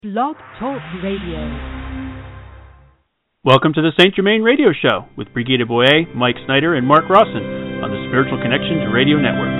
Blog Talk Radio. Welcome to the St. Germain Radio Show with Brigitte Boyer, Mike Snyder, and Mark Rawson on the Spiritual Connections Radio Network.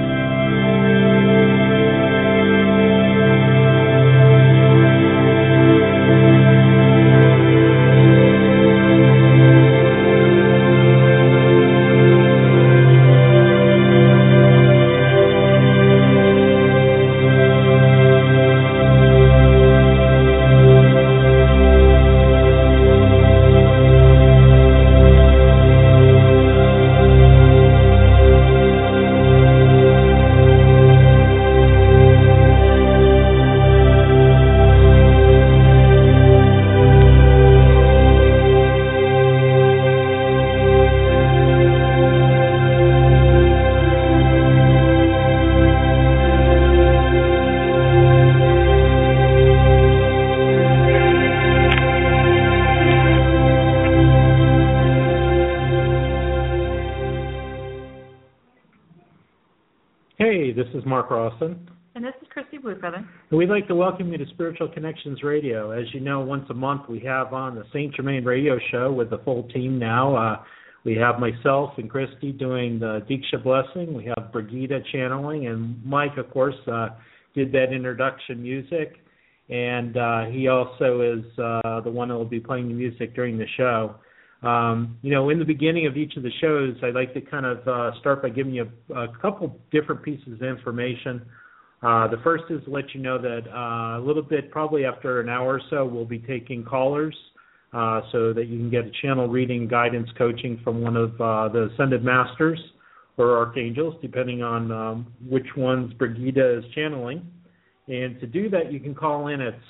This is Mark Rawson. And this is Christy Bluefeather. And we'd like to welcome you to Spiritual Connections Radio. As you know, once a month we have on the St. Germain Radio Show with the full team now. We have myself and Christy doing the Diksha Blessing. We have Brigitte channeling. And Mike, of course, did that introduction music. And he also is the one that will be playing the music during the show. In the beginning of each of the shows, I'd like to kind of start by giving you a couple different pieces of information. The first is to let you know that a little bit, probably after an hour or so, we'll be taking callers so that you can get a channel reading guidance coaching from one of the Ascended Masters or Archangels, depending on which ones Brigitte is channeling. And to do that, you can call in at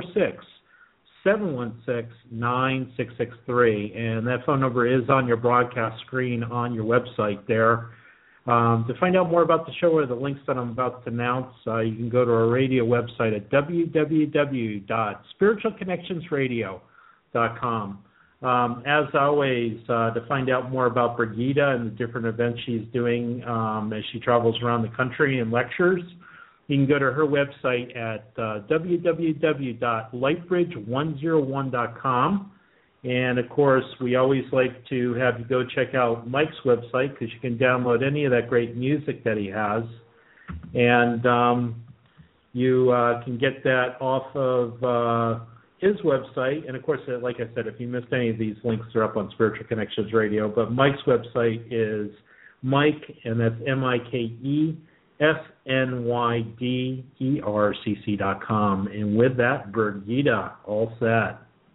646-716-9663, and that phone number is on your broadcast screen on your website there. To find out more about the show or the links that I'm about to announce, you can go to our radio website at www.spiritualconnectionsradio.com. As always, to find out more about Brigitte and the different events she's doing as she travels around the country and lectures, you can go to her website at www.lightbridge101.com. And, of course, we always like to have you go check out Mike's website because you can download any of that great music that he has. And you can get that off of his website. And, of course, like I said, if you missed any of these links, they're up on Spiritual Connections Radio. But Mike's website is Mike, and that's MikeSnyderCC.com. And with that, Brigitte, all set.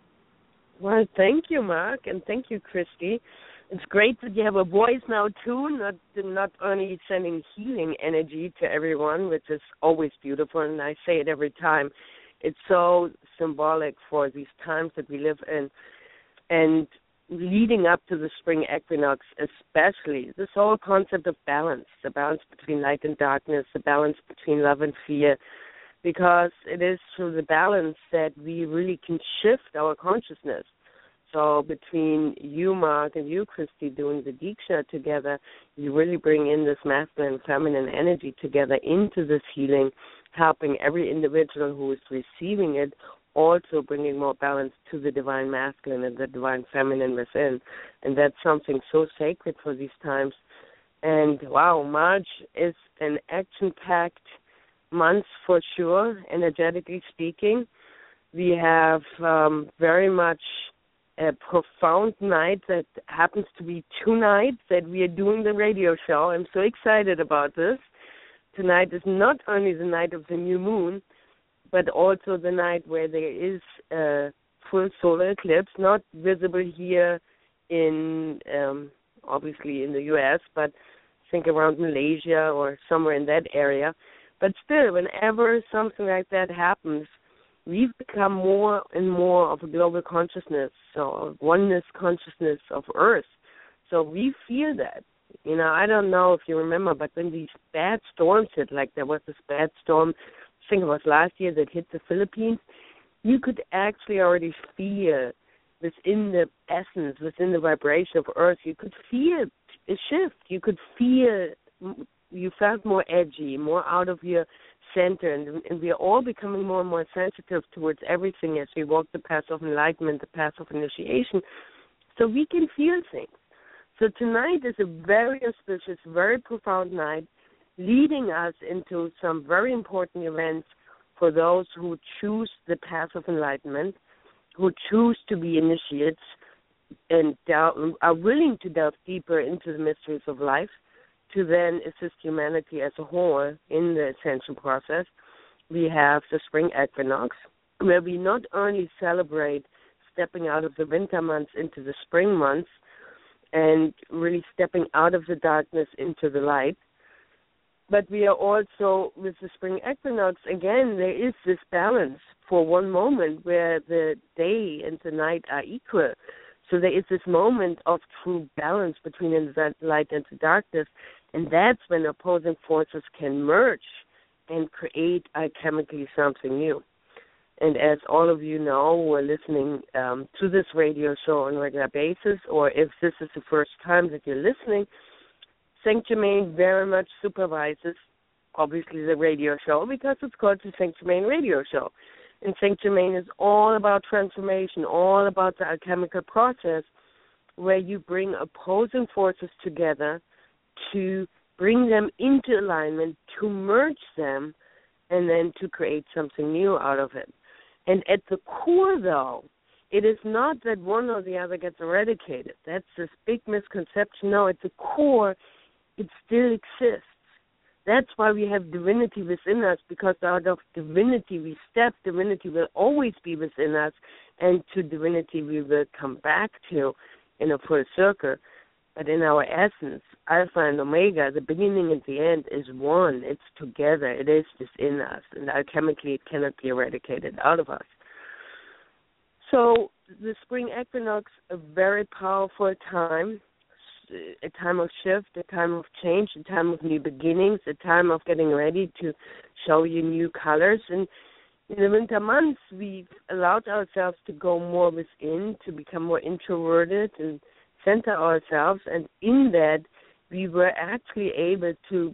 Well, thank you, Mark, and thank you, Christy. It's great that you have a voice now, too, not only sending healing energy to everyone, which is always beautiful, and I say it every time. It's so symbolic for these times that we live in. And leading up to the spring equinox, especially, this whole concept of balance, the balance between light and darkness, the balance between love and fear, because it is through the balance that we really can shift our consciousness. So between you, Mark, and you, Christy, doing the Diksha together, you really bring in this masculine and feminine energy together into this healing, helping every individual who is receiving it, also bringing more balance to the divine masculine and the divine feminine within. And that's something so sacred for these times. And, wow, March is an action-packed month for sure, energetically speaking. We have very much a profound night that happens to be 2 nights that we are doing the radio show. I'm so excited about this. Tonight is not only the night of the new moon, but also the night where there is a full solar eclipse, not visible here in, obviously in the U.S., but think around Malaysia or somewhere in that area. But still, whenever something like that happens, we've become more and more of a global consciousness, so a oneness consciousness of Earth. So we feel that. I don't know if you remember, but when these bad storms hit, like there was this bad storm, I think it was last year, that hit the Philippines, you could actually already feel within the essence, within the vibration of Earth, you could feel a shift. You could feel, you felt more edgy, more out of your center, and we are all becoming more and more sensitive towards everything as we walk the path of enlightenment, the path of initiation, so we can feel things. So tonight is a very auspicious, very profound night, leading us into some very important events for those who choose the path of enlightenment, who choose to be initiates, and are willing to delve deeper into the mysteries of life, to then assist humanity as a whole in the ascension process. We have the spring equinox, where we not only celebrate stepping out of the winter months into the spring months and really stepping out of the darkness into the light, but we are also, with the spring equinox, again, there is this balance for one moment where the day and the night are equal. So there is this moment of true balance between the light and the darkness, and that's when opposing forces can merge and create alchemically something new. And as all of you know who are listening to this radio show on a regular basis, or if this is the first time that you're listening, Saint Germain very much supervises, obviously, the radio show because it's called the Saint Germain Radio Show. And Saint Germain is all about transformation, all about the alchemical process where you bring opposing forces together to bring them into alignment, to merge them, and then to create something new out of it. And at the core, though, it is not that one or the other gets eradicated. That's this big misconception. No, at the core, it still exists. That's why we have divinity within us, because out of divinity we step. Divinity will always be within us, and to divinity we will come back to in a full circle. But in our essence, Alpha and Omega, the beginning and the end is one. It's together. It is within us, and alchemically it cannot be eradicated out of us. So the spring equinox, a very powerful time, a time of shift, a time of change, a time of new beginnings, a time of getting ready to show you new colors. And in the winter months, we've allowed ourselves to go more within, to become more introverted and center ourselves. And in that, we were actually able to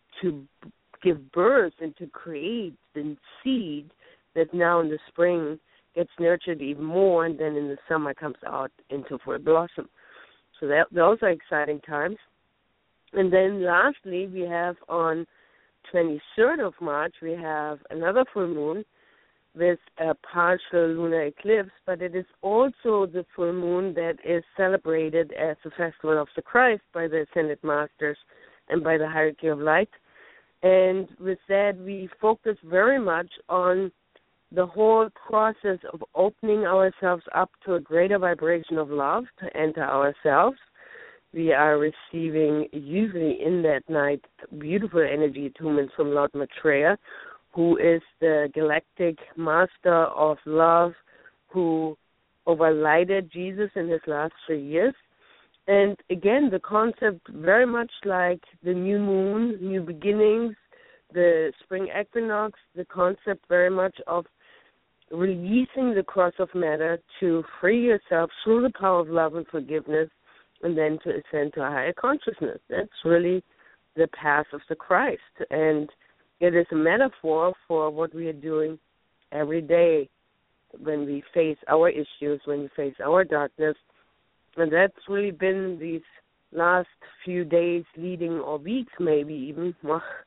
give birth and to create the seed that now in the spring gets nurtured even more, and then in the summer comes out into full blossom. So those are exciting times. And then lastly, we have on 23rd of March, we have another full moon with a partial lunar eclipse, but it is also the full moon that is celebrated as the Festival of the Christ by the Ascended Masters and by the Hierarchy of Light. And with that, we focus very much on the whole process of opening ourselves up to a greater vibration of love to enter ourselves. We are receiving, usually in that night, beautiful energy attunements from Lord Maitreya, who is the galactic master of love, who overlighted Jesus in his last 3 years. And again, the concept very much like the new moon, new beginnings, the spring equinox, the concept very much of releasing the cross of matter to free yourself through the power of love and forgiveness, and then to ascend to a higher consciousness. That's really the path of the Christ. And it is a metaphor for what we are doing every day when we face our issues, when we face our darkness. And that's really been these last few days leading, or weeks maybe even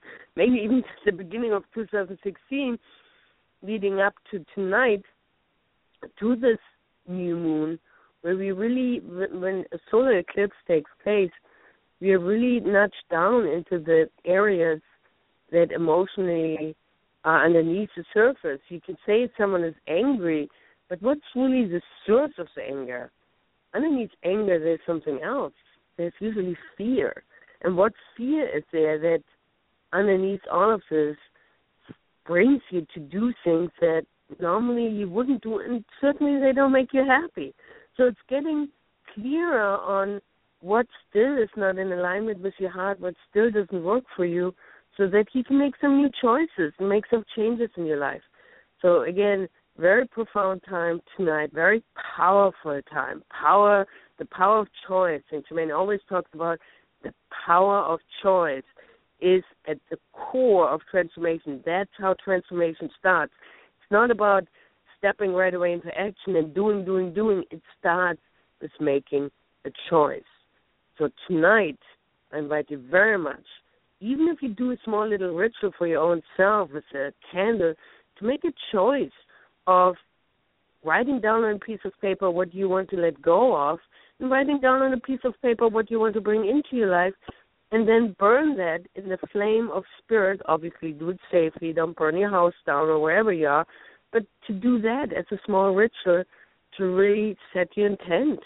the beginning of 2016, leading up to tonight, to this new moon, where we really, when a solar eclipse takes place, we are really nudged down into the areas that emotionally are underneath the surface. You can say someone is angry, but what's really the source of the anger? Underneath anger, there's something else. There's usually fear. And what fear is there that underneath all of this brings you to do things that normally you wouldn't do, and certainly they don't make you happy. So it's getting clearer on what still is not in alignment with your heart, what still doesn't work for you, so that you can make some new choices and make some changes in your life. So again, very profound time tonight, very powerful time. The power of choice. Saint Germain always talks about the power of choice. is at the core of transformation. That's how transformation starts. It's not about stepping right away into action and doing. It starts with making a choice. So tonight, I invite you very much, even if you do a small little ritual for your own self with a candle, to make a choice of writing down on a piece of paper what you want to let go of, and writing down on a piece of paper what you want to bring into your life, and then burn that in the flame of spirit. Obviously, do it safely. Don't burn your house down or wherever you are, but to do that as a small ritual to really set your intent.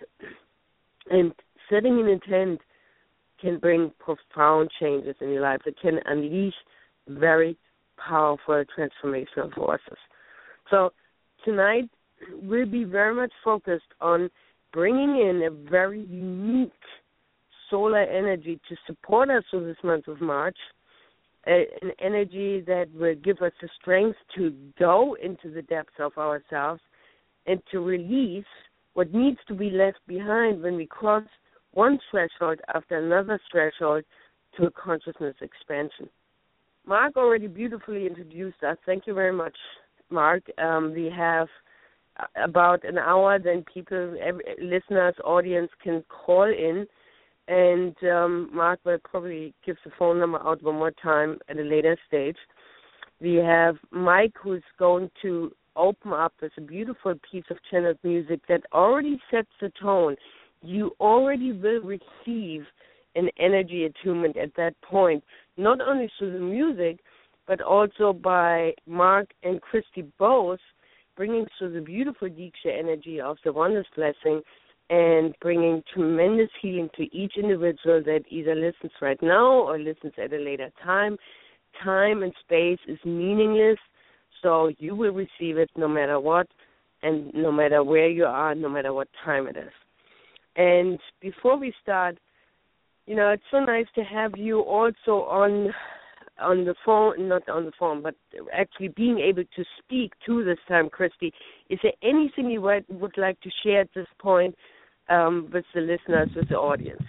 And setting an intent can bring profound changes in your life. It can unleash very powerful transformational forces. So tonight we'll be very much focused on bringing in a very unique solar energy to support us through this month of March, an energy that will give us the strength to go into the depths of ourselves and to release what needs to be left behind when we cross one threshold after another threshold to a consciousness expansion. Mark already beautifully introduced us. Thank you very much, Mark. We have about an hour, then people, listeners, audience can call in, and Mark will probably give the phone number out one more time at a later stage. We have Mike, who's going to open up with a beautiful piece of channeled music that already sets the tone. You already will receive an energy attunement at that point, not only through the music, but also by Mark and Christy both bringing through the beautiful Diksha energy of the Oneness Blessing and bringing tremendous healing to each individual that either listens right now or listens at a later time. Time and space is meaningless, so you will receive it no matter what and no matter where you are, no matter what time it is. And before we start, you know, it's so nice to have you also on the phone, not on the phone, but actually being able to speak to this time, Christy. Is there anything you would like to share at this point with the listeners, with the audience?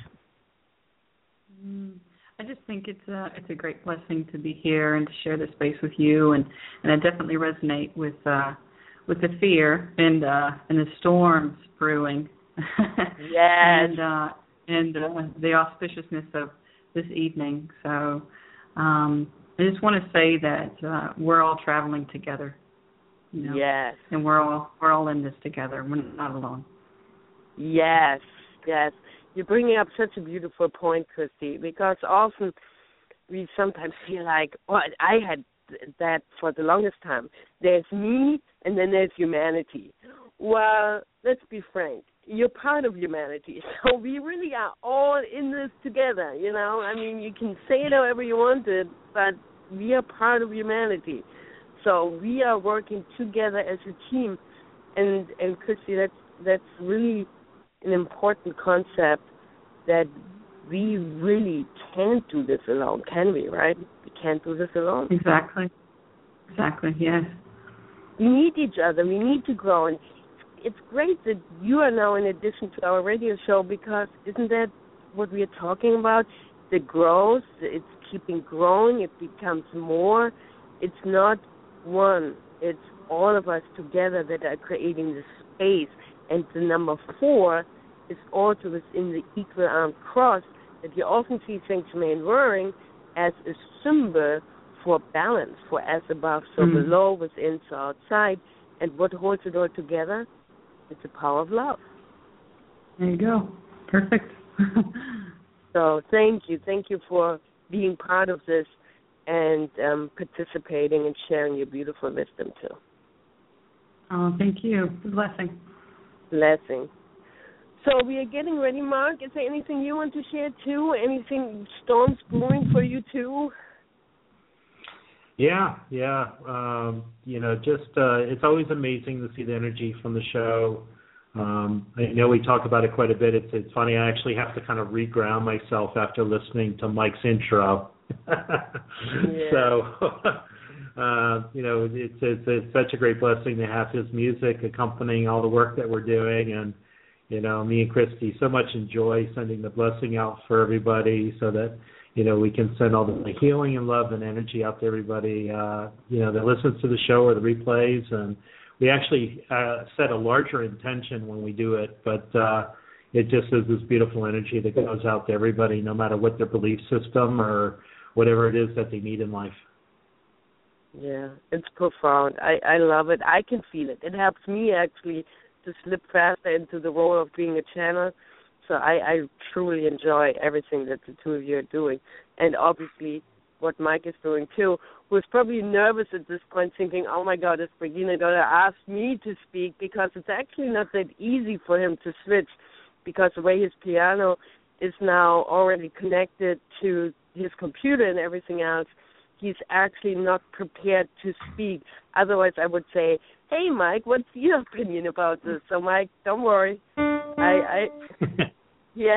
I just think it's a great blessing to be here and to share this space with you, and I definitely resonate with the fear and the storms brewing. Yes. and the auspiciousness of this evening. So I just want to say that we're all traveling together. You know? Yes. And we're all in this together. We're not alone. Yes. You're bringing up such a beautiful point, Christy, because often we sometimes feel like, I had that for the longest time. There's me, and then there's humanity. Well, let's be frank. You're part of humanity, so we really are all in this together, you know. I mean, you can say it however you want it, but we are part of humanity. So we are working together as a team, and Christy, that's really an important concept, that we really can't do this alone, can we, right? We can't do this alone. Exactly, yes. We need each other. We need to grow, and it's great that you are now in addition to our radio show, because isn't that what we are talking about? The growth, it's keeping growing, it becomes more. It's not one, it's all of us together that are creating this space. And the number 4 is also within the equal armed cross that you often see Saint Germain wearing as a symbol for balance, for as above, so below, within, so outside. And what holds it all together? It's the power of love. There you go. Perfect. So thank you for being part of this and participating and sharing your beautiful wisdom too. Oh, thank you. Blessing. So we are getting ready, Mark. Is there anything you want to share too? Anything storms brewing for you too? Yeah. You know, just it's always amazing to see the energy from the show. I know we talk about it quite a bit. It's funny. I actually have to kind of reground myself after listening to Mike's intro. So, you know, it's such a great blessing to have his music accompanying all the work that we're doing. And, you know, me and Christy so much enjoy sending the blessing out for everybody so that, we can send all the healing and love and energy out to everybody, that listens to the show or the replays. And we actually set a larger intention when we do it, but it just is this beautiful energy that goes out to everybody, no matter what their belief system or whatever it is that they need in life. Yeah, it's profound. I love it. I can feel it. It helps me actually to slip faster into the role of being a channel. So I truly enjoy everything that the two of you are doing. And obviously what Mike is doing too, who is probably nervous at this point thinking, oh my God, is Regina going to ask me to speak? Because it's actually not that easy for him to switch, because the way his piano is now already connected to his computer and everything else, he's actually not prepared to speak. Otherwise, I would say, hey, Mike, what's your opinion about this? So, Mike, don't worry. Yes.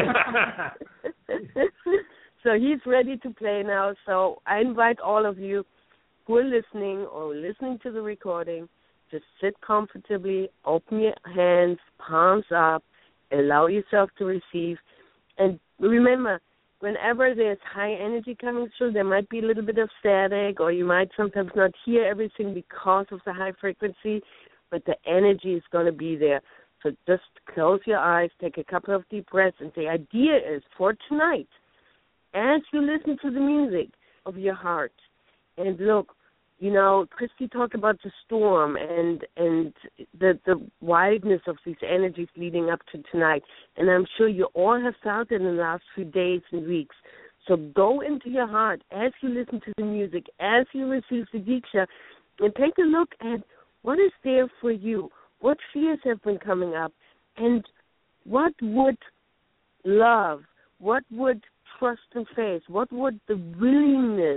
So he's ready to play now. So I invite all of you who are listening or listening to the recording, just sit comfortably, open your hands, palms up, allow yourself to receive. And remember, whenever there's high energy coming through, there might be a little bit of static, or you might sometimes not hear everything because of the high frequency, but the energy is going to be there. So just close your eyes, take a couple of deep breaths, and the idea is for tonight, as you listen to the music of your heart, and look, Christy talked about the storm and the wideness of these energies leading up to tonight. And I'm sure you all have felt it in the last few days and weeks. So go into your heart as you listen to the music, as you receive the Diksha, and take a look at what is there for you, what fears have been coming up, and what would love, what would trust and faith, what would the willingness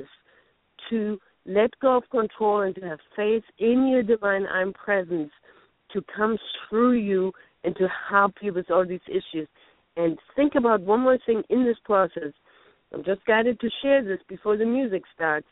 to let go of control and to have faith in your divine I'm presence to come through you and to help you with all these issues. And think about one more thing in this process. I'm just guided to share this before the music starts.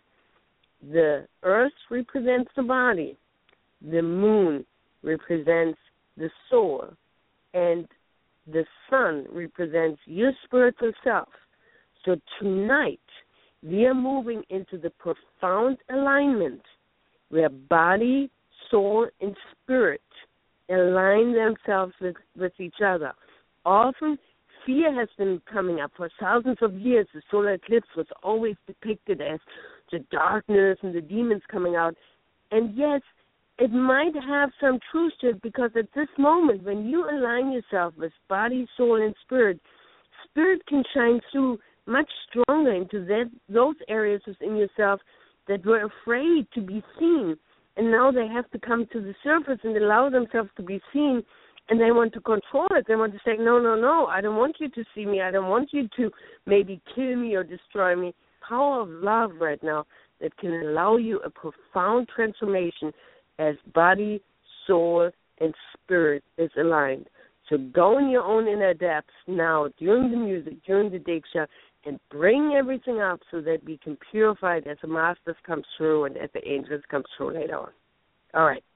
The earth represents the body. The moon represents the soul. And the sun represents your spiritual self. So tonight, we are moving into the profound alignment where body, soul, and spirit align themselves with each other. Often, fear has been coming up for thousands of years. The solar eclipse was always depicted as the darkness and the demons coming out. And yes, it might have some truth to it, because at this moment, when you align yourself with body, soul, and spirit can shine through much stronger into those areas within yourself that were afraid to be seen. And now they have to come to the surface and allow themselves to be seen, and they want to control it. They want to say, no, I don't want you to see me. I don't want you to maybe kill me or destroy me. Power of love right now that can allow you a profound transformation as body, soul, and spirit is aligned. So go in your own inner depths now during the music, during the Diksha, and bring everything up so that we can purify it as the masters come through and as the angels come through later on. All right.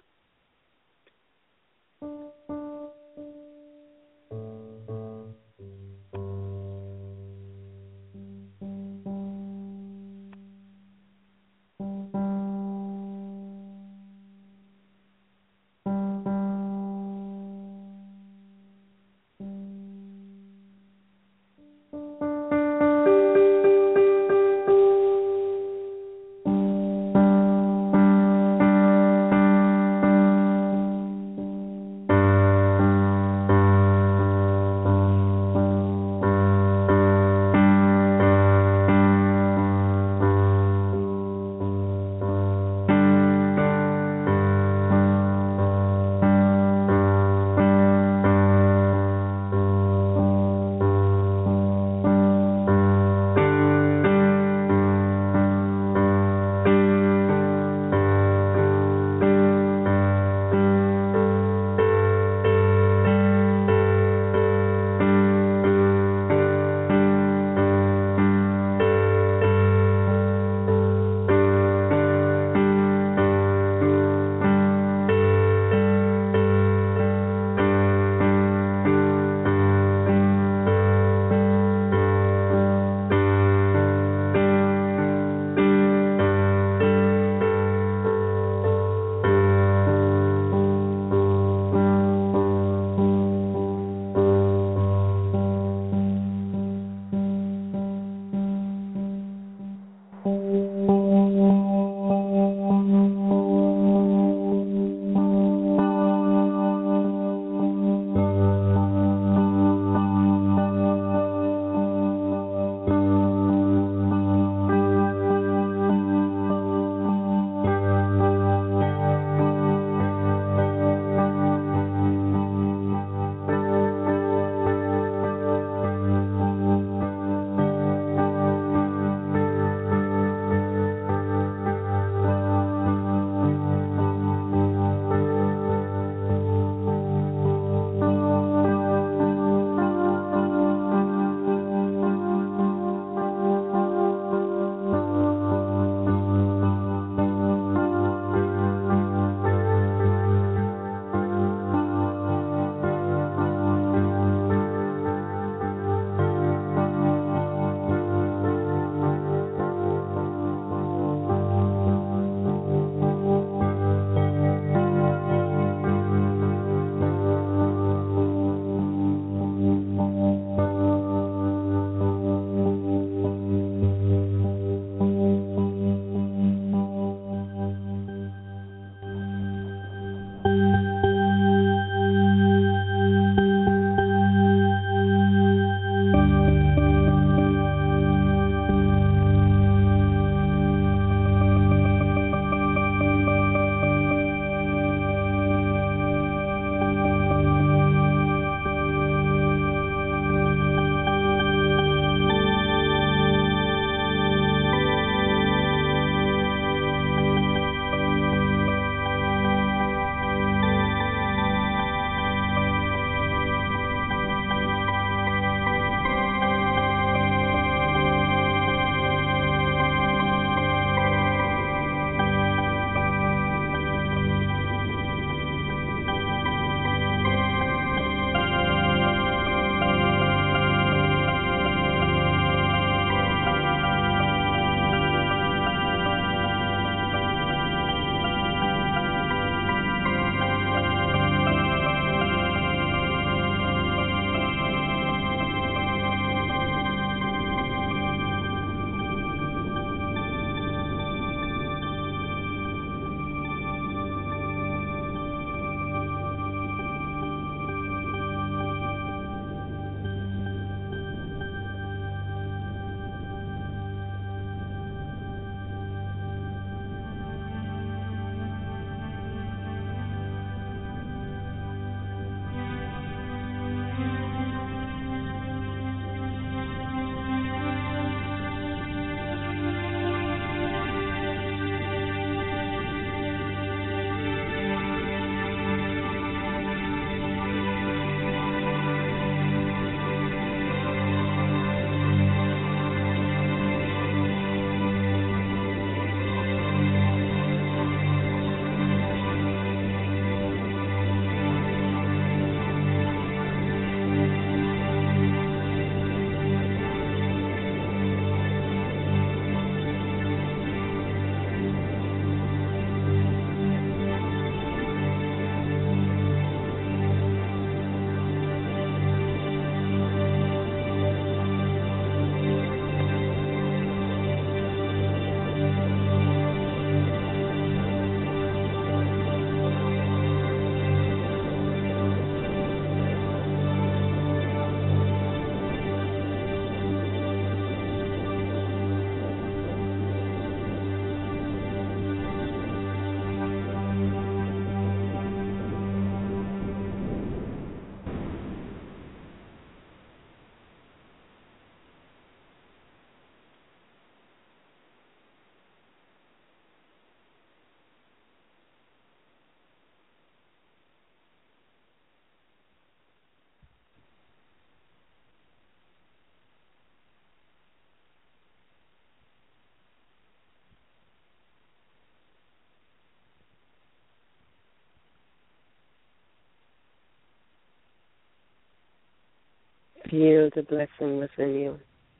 Feel the blessing within you.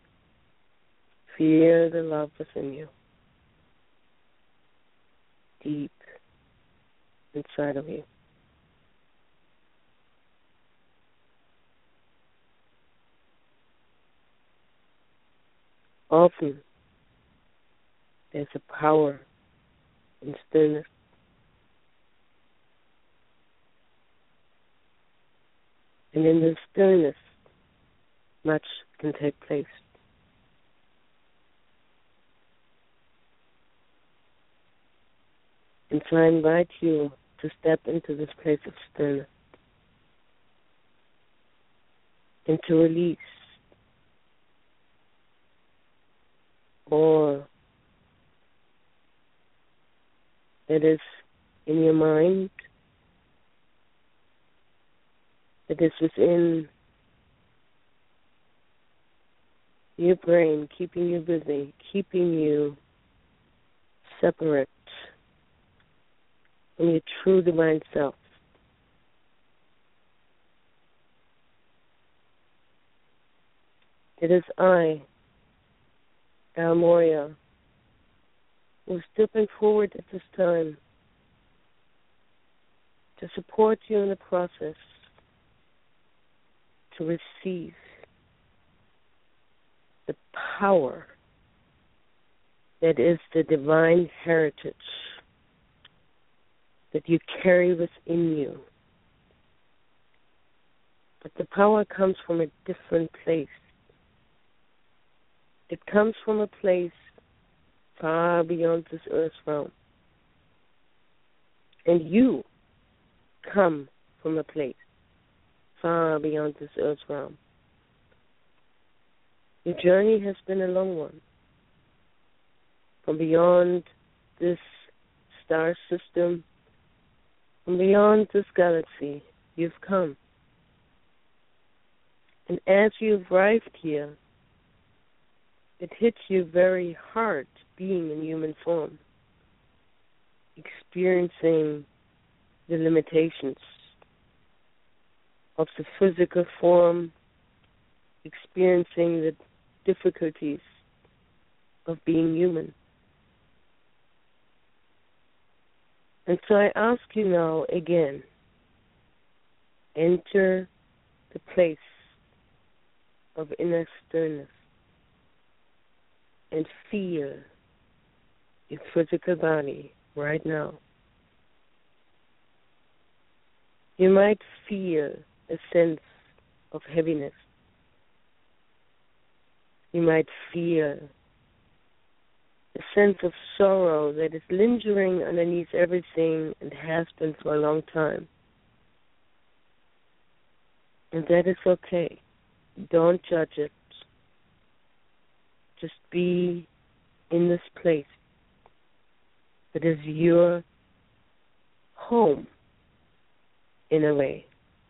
Feel the love within you. Deep inside of you. Often, there's a power in stillness. And in the stillness, much can take place. And so I invite you to step into this place of stillness and to release all that is in your mind, that is within your brain, keeping you busy, keeping you separate from your true divine self. It is I, Al Moria, who is stepping forward at this time to support you in the process to receive the power that is the divine heritage that you carry within you. But the power comes from a different place. It comes from a place far beyond this earth's realm. And you come from a place far beyond this earth's realm. Your journey has been a long one. From beyond this star system, from beyond this galaxy, you've come. And as you've arrived here, it hits you very hard being in human form, experiencing the limitations of the physical form, experiencing the difficulties of being human. And so I ask you now again, enter the place of inner stillness and feel your physical body right now. You might feel a sense of heaviness. You might feel a sense of sorrow that is lingering underneath everything and has been for a long time. And that is okay. Don't judge it. Just be in this place that is your home, in a way,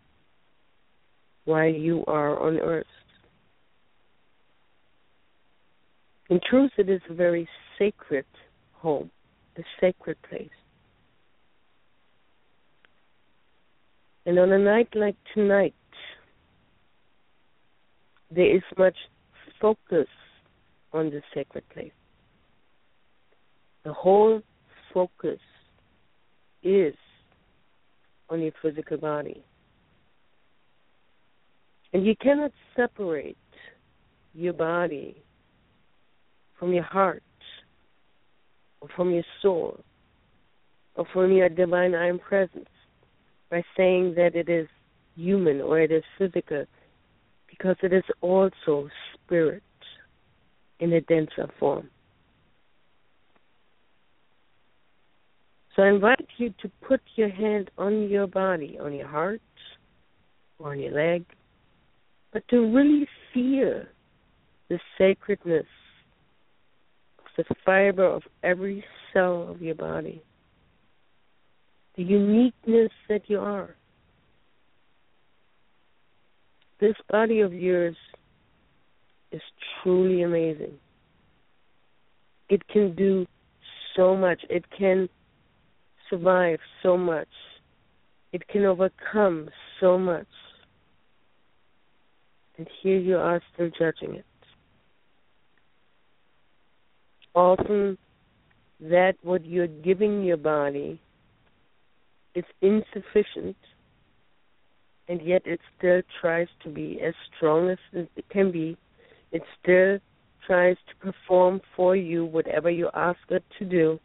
while you are on earth. In truth, it is a very sacred home, a sacred place. And on a night like tonight, there is much focus on the sacred place. The whole focus is on your physical body. And you cannot separate your body from your heart, or from your soul, or from your divine I am presence by saying that it is human or it is physical, because it is also spirit in a denser form. So I invite you to put your hand on your body, on your heart, or on your leg, but to really feel the sacredness of the fiber of every cell of your body, the uniqueness that you are. This body of yours is truly amazing. It can do so much. It can survive so much. It can overcome so much. And here you are still judging it. Often that what you're giving your body is insufficient, and yet it still tries to be as strong as it can be. It still tries to perform for you whatever you ask it to do.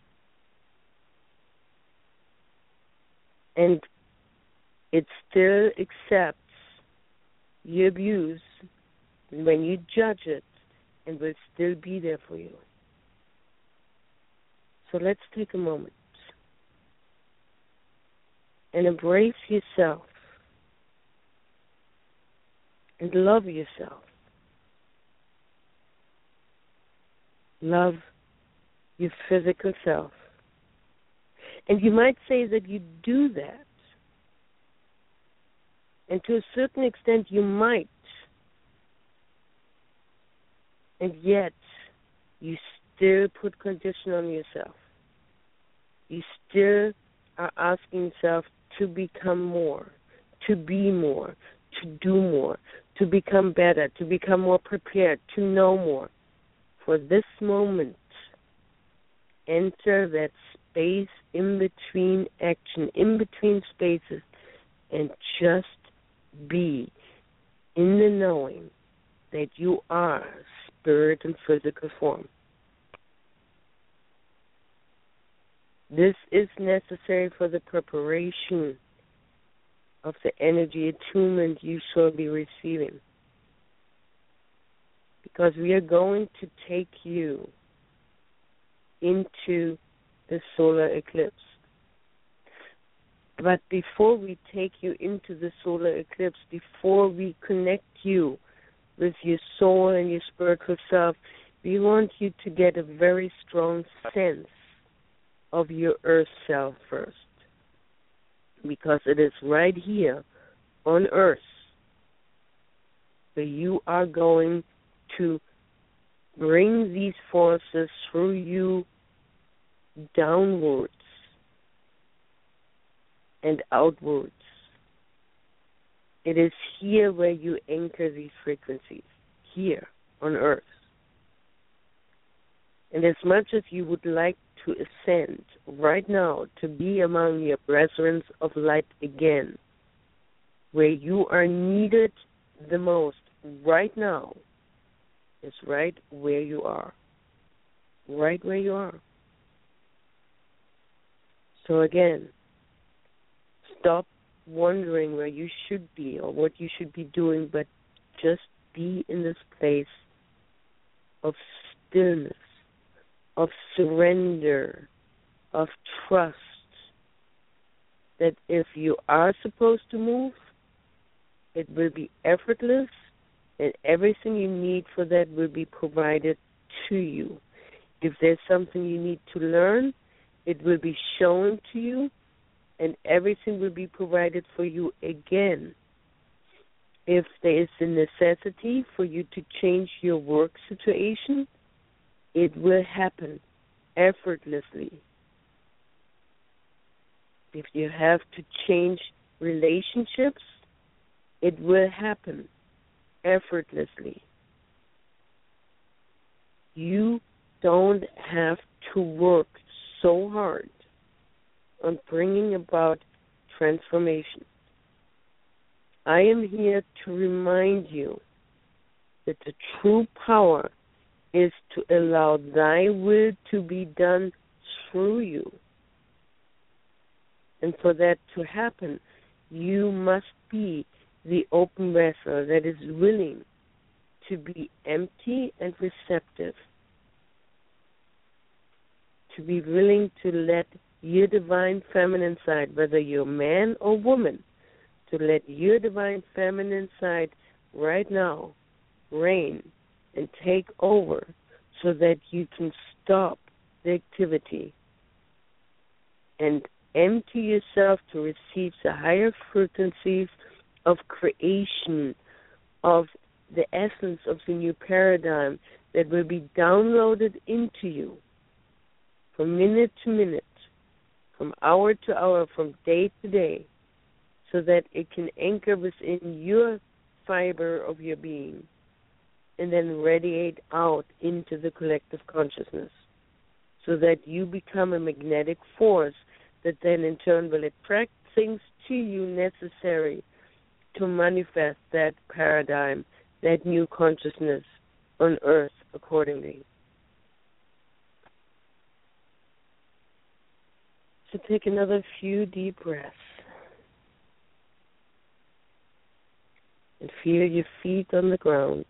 And it still accepts your abuse when you judge it and will still be there for you. So let's take a moment and embrace yourself and love yourself. Love your physical self. And you might say that you do that. And to a certain extent you might. And yet you still put condition on yourself. You still are asking yourself to become more, to be more, to do more, to become better, to become more prepared, to know more. For this moment, enter that space in between action, in between spaces, and just be in the knowing that you are spirit and physical form. This is necessary for the preparation of the energy attunement you shall be receiving. Because we are going to take you into the solar eclipse. But before we take you into the solar eclipse, before we connect you with your soul and your spiritual self, we want you to get a very strong sense of your earth self first. Because it is right here on earth where you are going to bring these forces through you downwards and outwards. It is here where you anchor these frequencies, here on earth. And as much as you would like to ascend right now to be among your brethren of light again, where you are needed the most right now, is right where you are. Right where you are. So again, stop wondering where you should be or what you should be doing, but just be in this place of stillness, of surrender, of trust that if you are supposed to move, it will be effortless and everything you need for that will be provided to you. If there's something you need to learn, it will be shown to you and everything will be provided for you again. If there is a necessity for you to change your work situation, it will happen effortlessly. If you have to change relationships, it will happen effortlessly. You don't have to work so hard on bringing about transformation. I am here to remind you that the true power is to allow thy will to be done through you. And for that to happen, you must be the open vessel that is willing to be empty and receptive, to be willing to let your divine feminine side, whether you're man or woman, to let your divine feminine side right now reign and take over so that you can stop the activity and empty yourself to receive the higher frequencies of creation, of the essence of the new paradigm that will be downloaded into you from minute to minute, from hour to hour, from day to day, so that it can anchor within your fiber of your being and then radiate out into the collective consciousness so that you become a magnetic force that then in turn will attract things to you necessary to manifest that paradigm, that new consciousness on earth accordingly. So take another few deep breaths and feel your feet on the ground.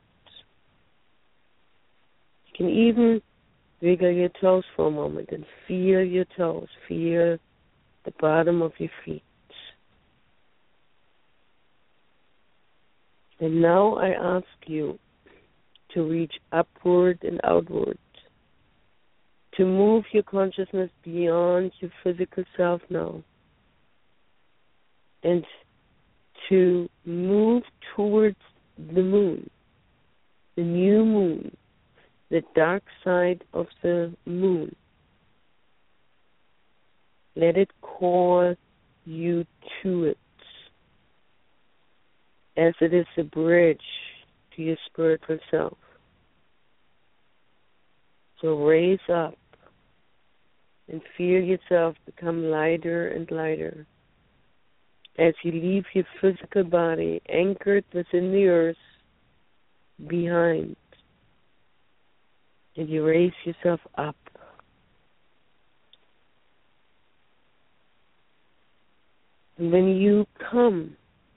You can even wiggle your toes for a moment and feel your toes, feel the bottom of your feet. And now I ask you to reach upward and outward, to move your consciousness beyond your physical self now, and to move towards the moon, the new moon, the dark side of the moon. Let it call you to it, as it is a bridge to your spiritual self. So raise up and feel yourself become lighter and lighter as you leave your physical body anchored within the earth behind, and you raise yourself up. And when you come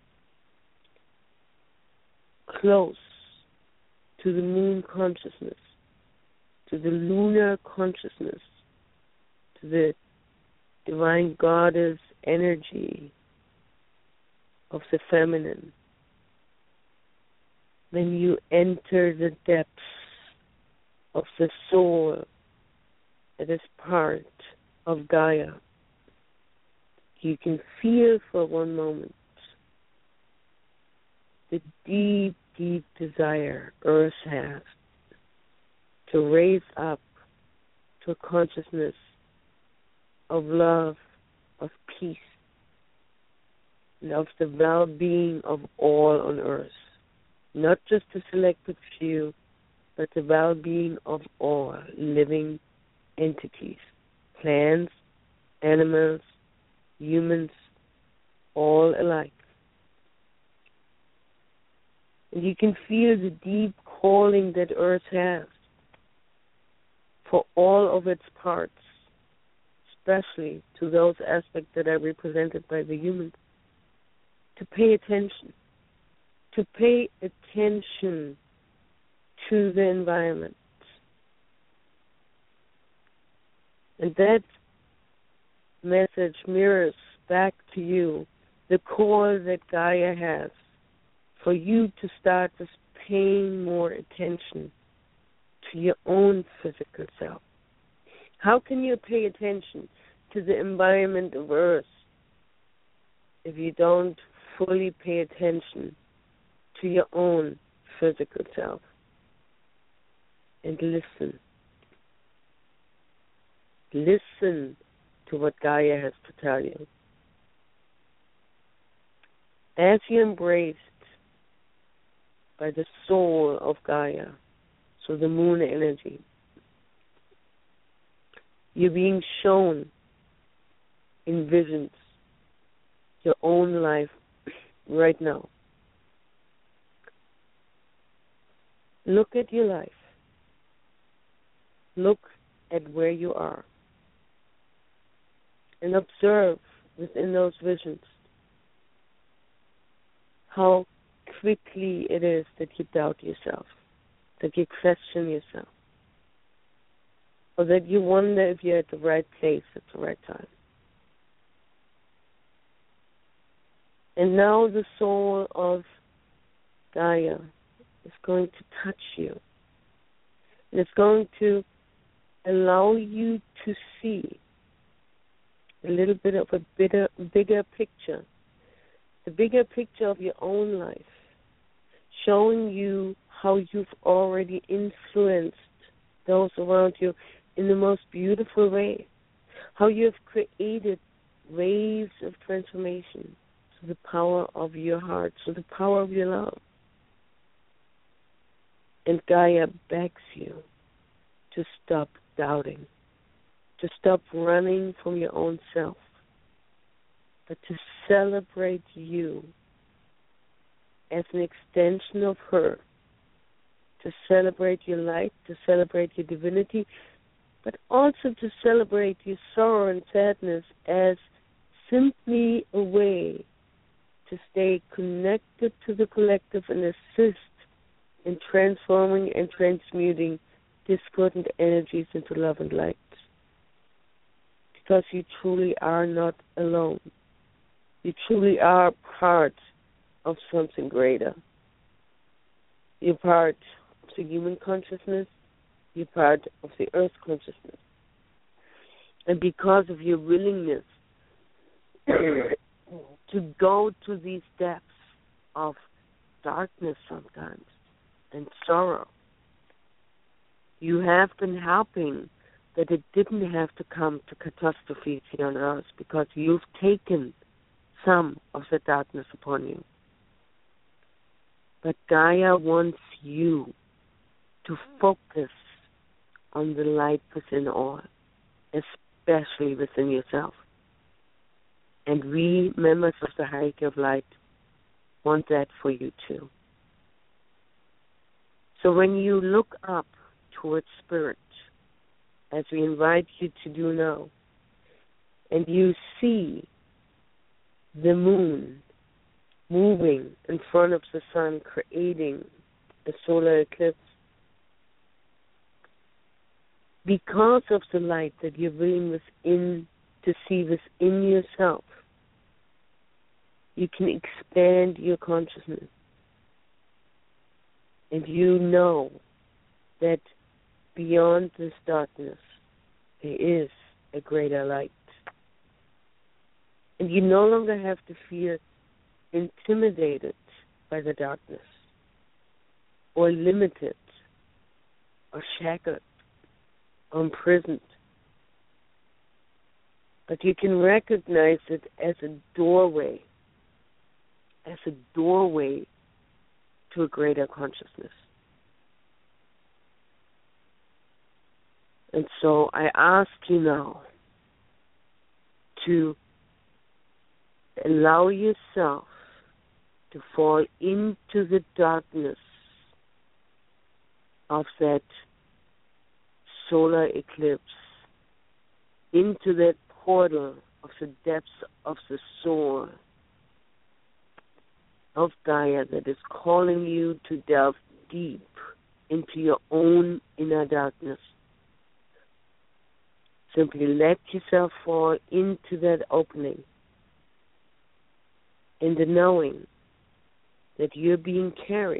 close to the moon consciousness, to the lunar consciousness, to the divine goddess energy of the feminine, when you enter the depths of the soul that is part of Gaia, you can feel for one moment the deep, deep desire Earth has to raise up to a consciousness of love, of peace, and of the well-being of all on Earth. Not just a selected few, but the well-being of all living entities, plants, animals, humans, all alike. And you can feel the deep calling that Earth has for all of its parts, especially to those aspects that are represented by the human, to pay attention to the environment. And that message mirrors back to you the call that Gaia has for you to start just paying more attention to your own physical self. How can you pay attention to the environment of Earth if you don't fully pay attention to your own physical self? And listen. Listen to what Gaia has to tell you. As you're embraced by the soul of Gaia, so the moon energy, you're being shown in visions your own life right now. Look at your life. Look at where you are. And observe within those visions how quickly it is that you doubt yourself, that you question yourself, or that you wonder if you're at the right place at the right time. And now the soul of Gaia is going to touch you. And it's going to allow you to see a little bit of a bigger picture, the bigger picture of your own life, showing you how you've already influenced those around you in the most beautiful way, how you have created waves of transformation through the power of your heart, through the power of your love, And Gaia begs you to stop doubting, to stop running from your own self, but to celebrate you as an extension of her, to celebrate your light, to celebrate your divinity, but also to celebrate your sorrow and sadness as simply a way to stay connected to the collective and assist in transforming and transmuting discordant energies into love and light. Because you truly are not alone. You truly are part of something greater. You're part of the human consciousness. You're part of the earth consciousness. And because of your willingness to go to these depths of darkness sometimes and sorrow, you have been helping that it didn't have to come to catastrophes here on earth, because you've taken some of the darkness upon you. But Gaia wants you to focus on the light within all, especially within yourself. And we, members of the Hierarchy of Light, want that for you too. So when you look up towards Spirit, as we invite you to do now, and you see the moon moving in front of the sun, creating a solar eclipse, because of the light that you're willing within to see within yourself, you can expand your consciousness. And you know that beyond this darkness, there is a greater light. And you no longer have to feel intimidated by the darkness, or limited, or shackled, or imprisoned. But you can recognize it as a doorway to a greater consciousness. And so I ask you now to allow yourself to fall into the darkness of that solar eclipse, into that portal of the depths of the soul of Gaia that is calling you to delve deep into your own inner darkness. Simply let yourself fall into that opening, in the knowing that you're being carried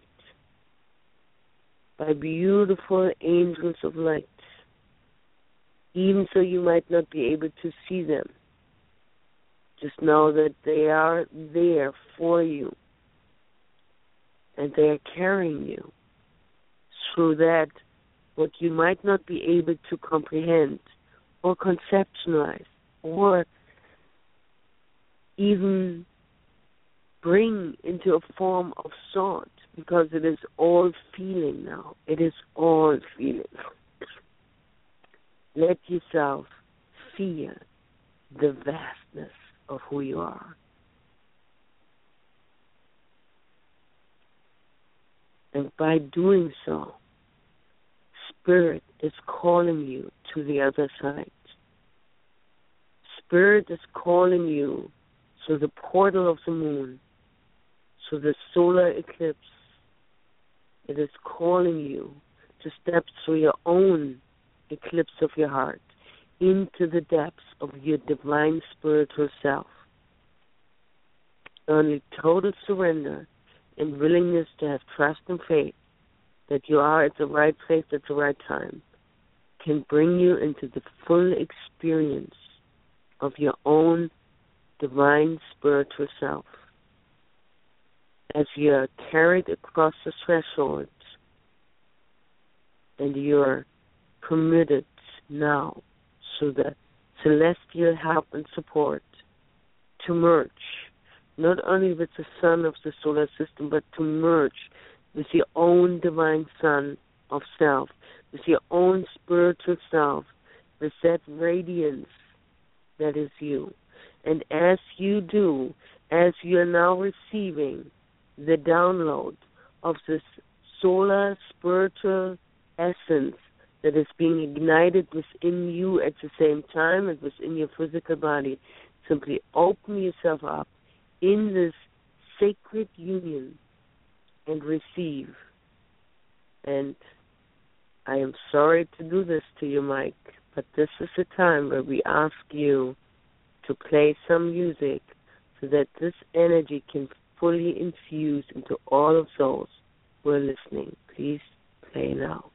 by beautiful angels of light, even so you might not be able to see them. Just know that they are there for you, and they are carrying you through that what you might not be able to comprehend or conceptualize or even bring into a form of thought, because it is all feeling now. It is all feeling. Let yourself feel the vastness of who you are. And by doing so, Spirit is calling you to the other side. Spirit is calling you through the portal of the moon, through the solar eclipse. It is calling you to step through your own eclipse of your heart into the depths of your divine spiritual self. Only total surrender and willingness to have trust and faith that you are at the right place at the right time can bring you into the full experience of your own divine spiritual self. As you are carried across the threshold, and you are permitted now through the celestial help and support to merge not only with the sun of the solar system, but to merge with your own divine Son of self, with your own spiritual self, with that radiance that is you. And as you do, as you are now receiving the download of this solar spiritual essence that is being ignited within you at the same time and within your physical body, simply open yourself up in this sacred union and receive. And I am sorry to do this to you, Mike, but this is a time where we ask you to play some music so that this energy can fully infuse into all of those who are listening. Please play now.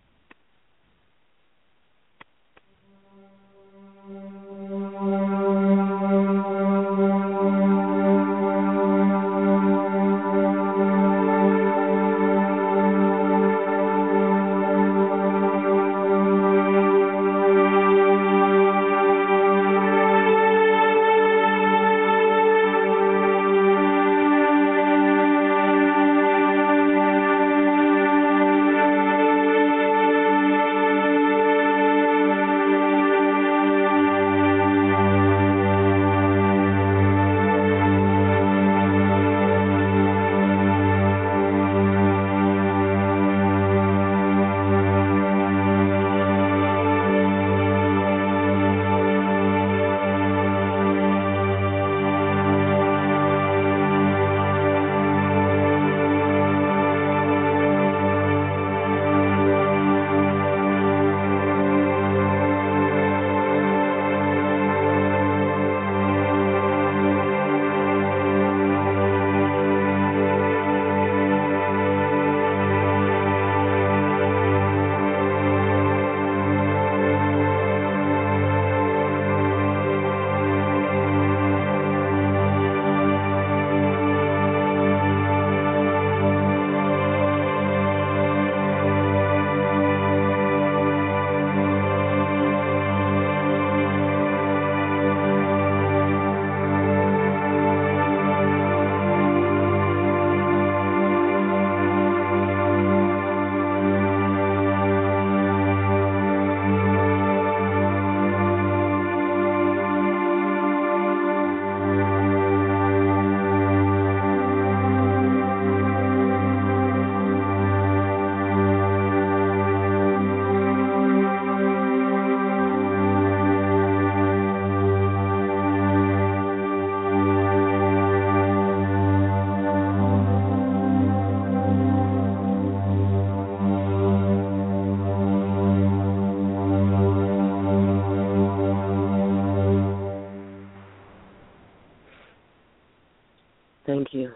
Thank you.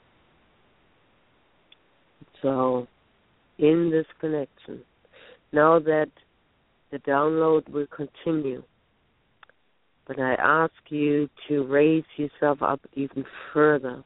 So, in this connection, now that the download will continue, but I ask you to raise yourself up even further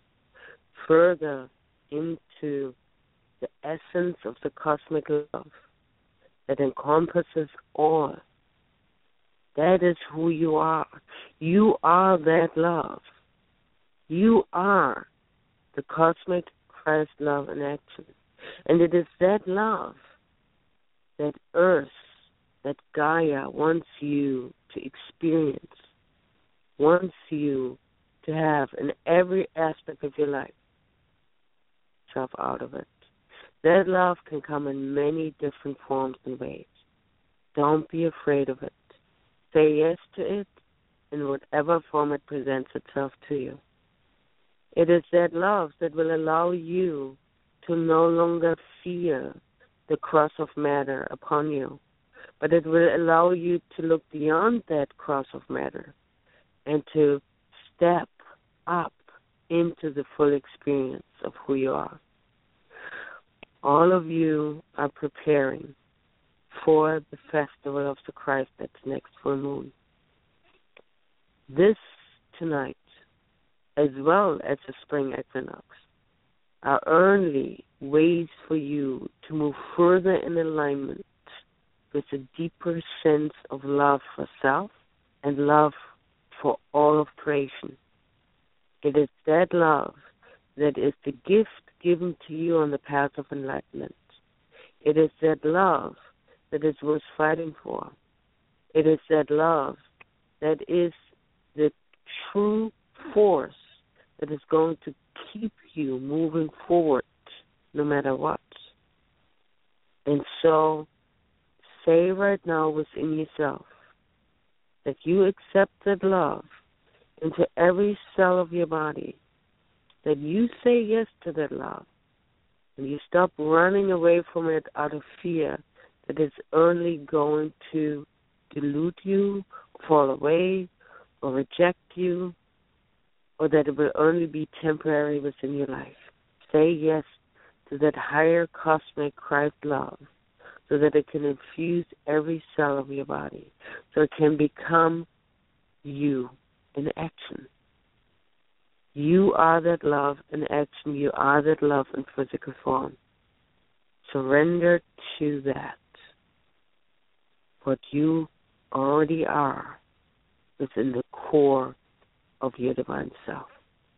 into the essence of the cosmic love that encompasses all. That is who you are. You are that love. You are the cosmic Christ love in action. And it is that love that Earth, that Gaia wants you to experience, wants you to have in every aspect of your life. Yourself out of it. That love can come in many different forms and ways. Don't be afraid of it. Say yes to it in whatever form it presents itself to you. It is that love that will allow you to no longer fear the cross of matter upon you, but it will allow you to look beyond that cross of matter and to step up into the full experience of who you are. All of you are preparing for the festival of the Christ that's next full moon. This tonight, as well as the spring equinox, are early ways for you to move further in alignment with a deeper sense of love for self and love for all of creation. It is that love that is the gift given to you on the path of enlightenment. It is that love that is worth fighting for. It is that love that is the true force that is going to keep you moving forward no matter what. And so, say right now within yourself that you accept that love into every cell of your body, that you say yes to that love, and you stop running away from it out of fear that it's only going to dilute you, fall away, or reject you, or that it will only be temporary within your life. Say yes to that higher cosmic Christ love so that it can infuse every cell of your body, so it can become you in action. You are that love in action. You are that love in physical form. Surrender to that, what you already are within the core of your divine self.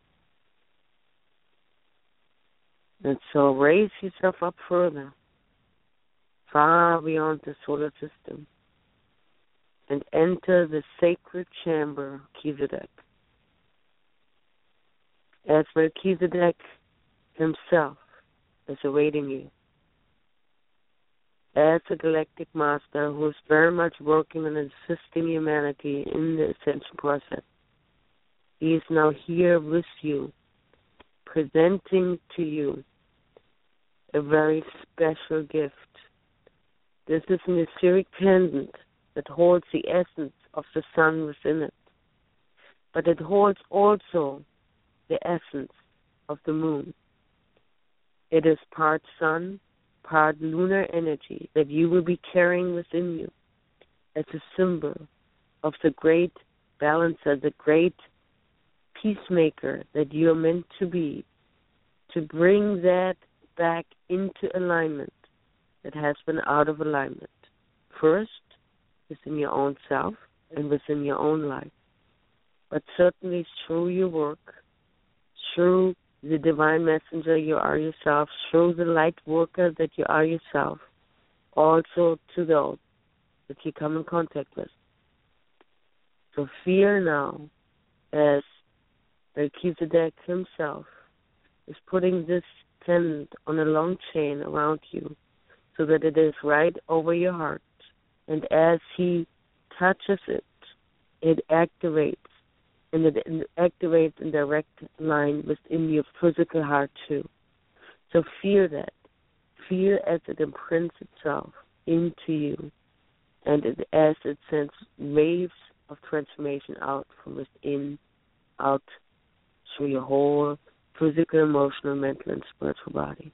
And so raise yourself up further, far beyond the solar system, and enter the sacred chamber, Melchizedek. As Melchizedek himself is awaiting you, as a galactic master who is very much working on assisting humanity in the ascension process. He is now here with you, presenting to you a very special gift. This is an etheric pendant that holds the essence of the sun within it, but it holds also the essence of the moon. It is part sun, part lunar energy that you will be carrying within you as a symbol of the great balancer, the great peacemaker that you are meant to be, to bring that back into alignment that has been out of alignment. First, within your own self and within your own life, but certainly through your work, through the divine messenger you are yourself, through the light worker that you are yourself, also to those that you come in contact with. So fear now, as Melchizedek himself is putting this pendant on a long chain around you so that it is right over your heart. And as he touches it, it activates. And it activates in direct line within your physical heart too. So fear that. Fear as it imprints itself into you, and as it sends waves of transformation out from within, out through your whole physical, emotional, mental, and spiritual body.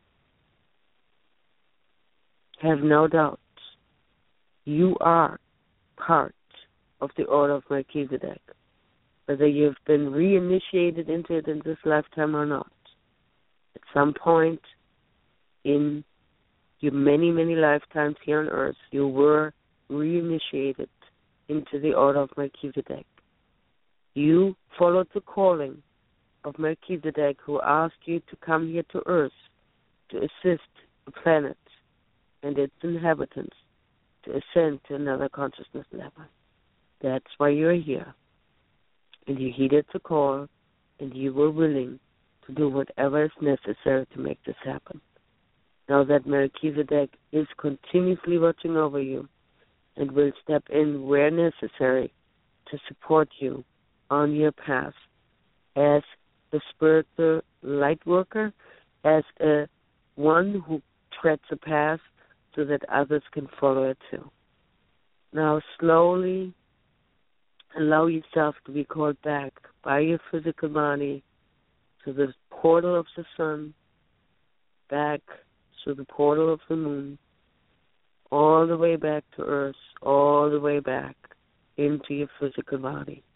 Have no doubt. You are part of the order of Melchizedek. Whether you've been reinitiated into it in this lifetime or not. At some point in your many, many lifetimes here on Earth, you were reinitiated into the order of Melchizedek. You followed the calling of Melchizedek, who asked you to come here to Earth to assist the planet and its inhabitants to ascend to another consciousness level. That's why you're here. And you heeded the call, and you were willing to do whatever is necessary to make this happen. Now that Melchizedek is continuously watching over you and will step in where necessary to support you on your path as a spiritual light worker, as a one who treads a path so that others can follow it too. Now slowly allow yourself to be called back by your physical body to the portal of the sun, back through the portal of the moon, all the way back to Earth, all the way back into your physical body.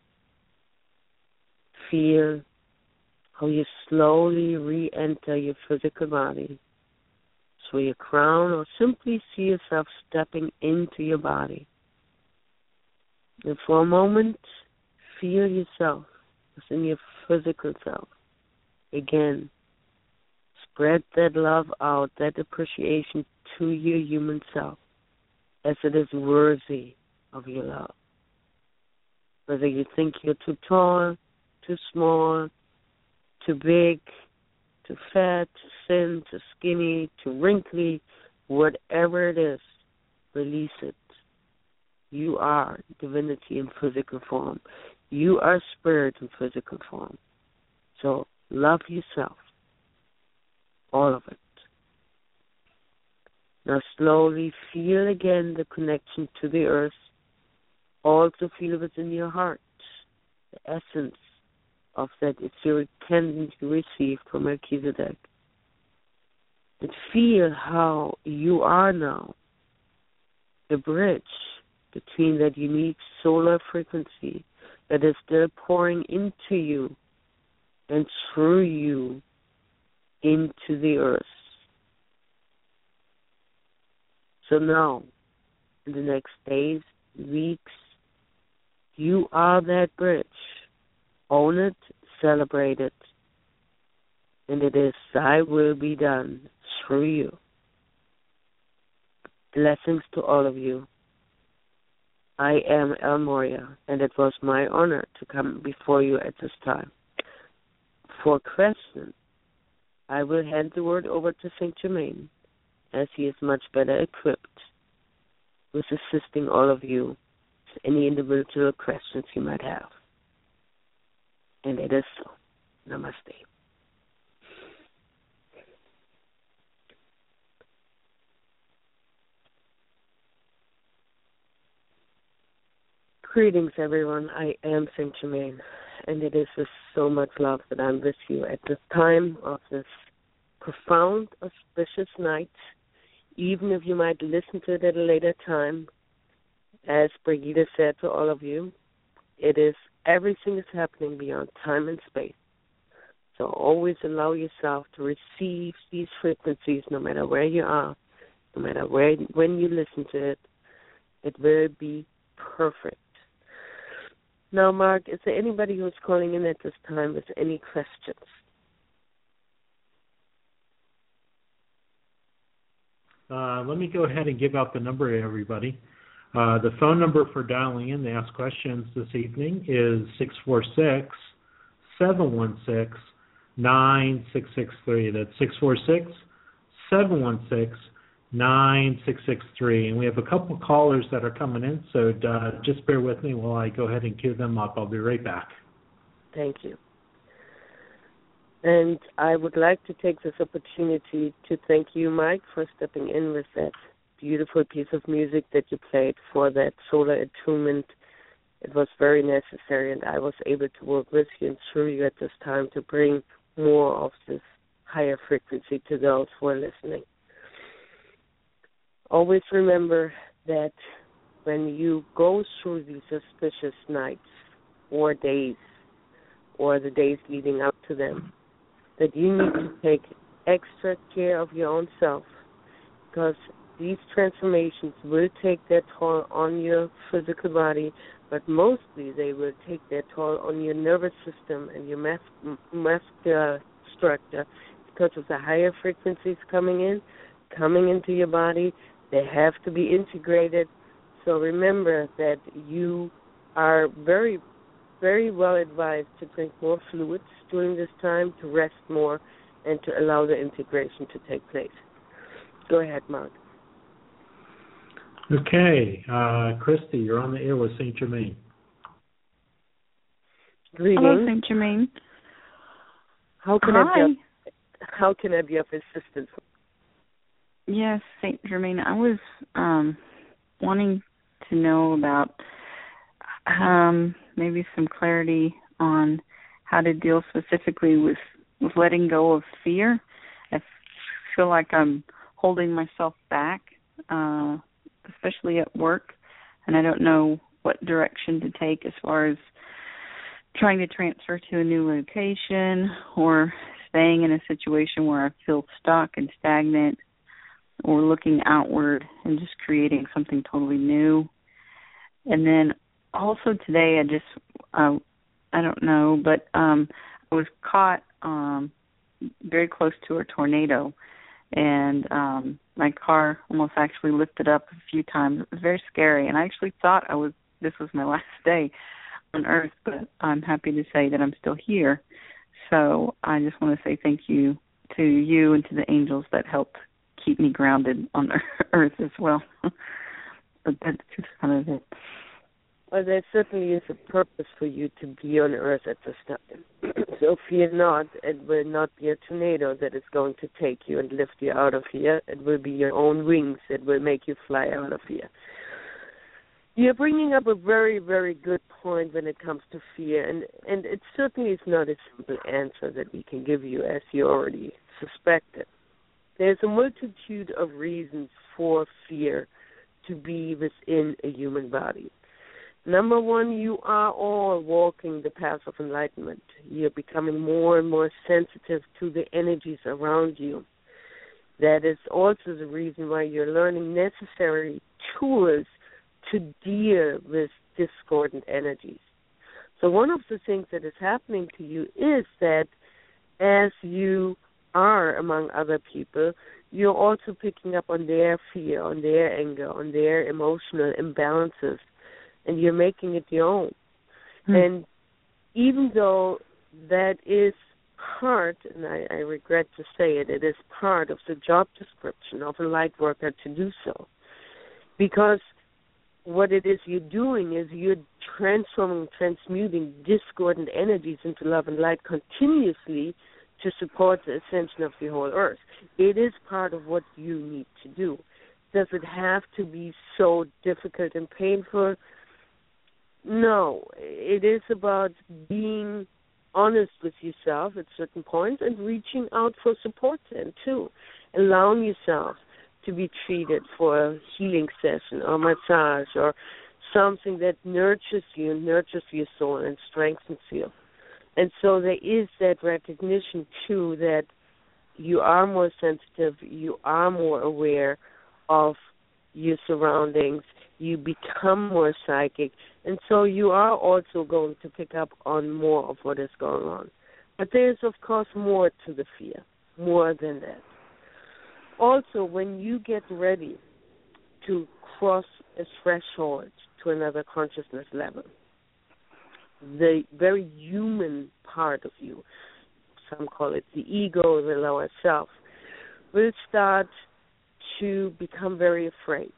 Feel how you slowly re-enter your physical body through your crown, or simply see yourself stepping into your body. And for a moment, feel yourself within your physical self. Again, spread that love out, that appreciation to your human self, as it is worthy of your love. Whether you think you're too tall, too small, too big, too fat, too thin, too skinny, too wrinkly, whatever it is, release it. You are divinity in physical form. You are spirit in physical form. So love yourself. All of it. Now slowly feel again the connection to the earth. Also feel within your heart the essence of that etheric tendency you received from Melchizedek. And feel how you are now the bridge between that unique solar frequency that is still pouring into you and through you into the earth. So now, in the next days, weeks, you are that bridge. Own it, celebrate it, and it is thy will be done through you. Blessings to all of you. I am El Morya, and it was my honor to come before you at this time. For questions, I will hand the word over to Saint Germain, as he is much better equipped with assisting all of you with any individual questions you might have. And it is so. Namaste. Greetings, everyone. I am Saint Germain, and it is with so much love that I'm with you at this time of this profound, auspicious night, even if you might listen to it at a later time. As Brigitte said to all of you, everything is happening beyond time and space. So always allow yourself to receive these frequencies, no matter where you are, no matter when you listen to it. It will be perfect. Now, Mark, is there anybody who's calling in at this time with any questions? Let me go ahead and give out the number to everybody. The phone number for dialing in to ask questions this evening is 646-716-9663. That's 646-716-9663. And we have a couple of callers that are coming in, so just bear with me while I go ahead and queue them up. I'll be right back. Thank you. And I would like to take this opportunity to thank you, Mike, for stepping in with that beautiful piece of music that you played for that solar attunement. It was very necessary, and I was able to work with you and through you at this time to bring more of this higher frequency to those who are listening. Always remember that when you go through these auspicious nights or days or the days leading up to them, that you need to take extra care of your own self, because these transformations will take their toll on your physical body, but mostly they will take their toll on your nervous system and your muscular structure because of the higher frequencies coming into your body. They have to be integrated. So remember that you are very, very well advised to drink more fluids during this time, to rest more, and to allow the integration to take place. Go ahead, Mark. Okay. Christy, you're on the air with Saint Germain. Greetings. Hello, Saint Germain. How can I be of assistance? Yes, Saint Germain. I was wanting to know about maybe some clarity on how to deal specifically with letting go of fear. I feel like I'm holding myself back, especially at work, and I don't know what direction to take as far as trying to transfer to a new location or staying in a situation where I feel stuck and stagnant, or looking outward and just creating something totally new. And then also today I don't know, but I was caught very close to a tornado, and my car almost actually lifted up a few times. It was very scary, and I actually thought this was my last day on Earth, but I'm happy to say that I'm still here. So I just want to say thank you to you and to the angels that helped keep me grounded on Earth as well. But that's just kind of it. Well, there certainly is a purpose for you to be on Earth at this time. So fear not, it will not be a tornado that is going to take you and lift you out of here. It will be your own wings that will make you fly out of here. You're bringing up a very, very good point when it comes to fear, and it certainly is not a simple answer that we can give you, as you already suspected. There's a multitude of reasons for fear to be within a human body. Number one, you are all walking the path of enlightenment. You're becoming more and more sensitive to the energies around you. That is also the reason why you're learning necessary tools to deal with discordant energies. So one of the things that is happening to you is that as you are among other people, you're also picking up on their fear, on their anger, on their emotional imbalances, and you're making it your own. And even though that is part, and I regret to say it, it is part of the job description of a light worker to do so. Because what it is you're doing is you're transmuting discordant energies into love and light continuously to support the ascension of the whole Earth. It is part of what you need to do. Does it have to be so difficult and painful? No, it is about being honest with yourself at certain points and reaching out for support then too. Allowing yourself to be treated for a healing session or massage or something that nurtures you and nurtures your soul and strengthens you. And so there is that recognition too that you are more sensitive, you are more aware of your surroundings, you become more psychic, and so you are also going to pick up on more of what is going on. But there is, of course, more to the fear, more than that. Also, when you get ready to cross a threshold to another consciousness level, the very human part of you, some call it the ego, the lower self, will start to become very afraid.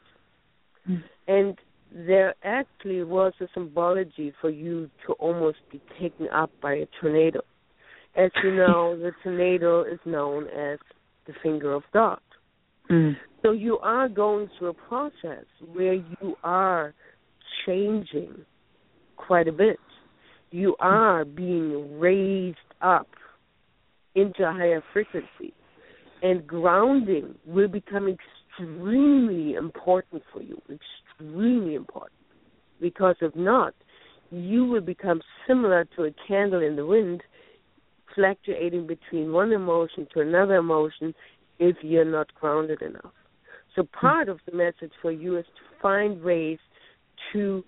And there actually was a symbology for you to almost be taken up by a tornado. As you know, the tornado is known as the finger of God. So you are going through a process where you are changing quite a bit. You are being raised up into a higher frequency. And grounding will become extremely important for you, extremely important. Because if not, you will become similar to a candle in the wind, fluctuating between one emotion to another emotion if you're not grounded enough. So part of the message for you is to find ways to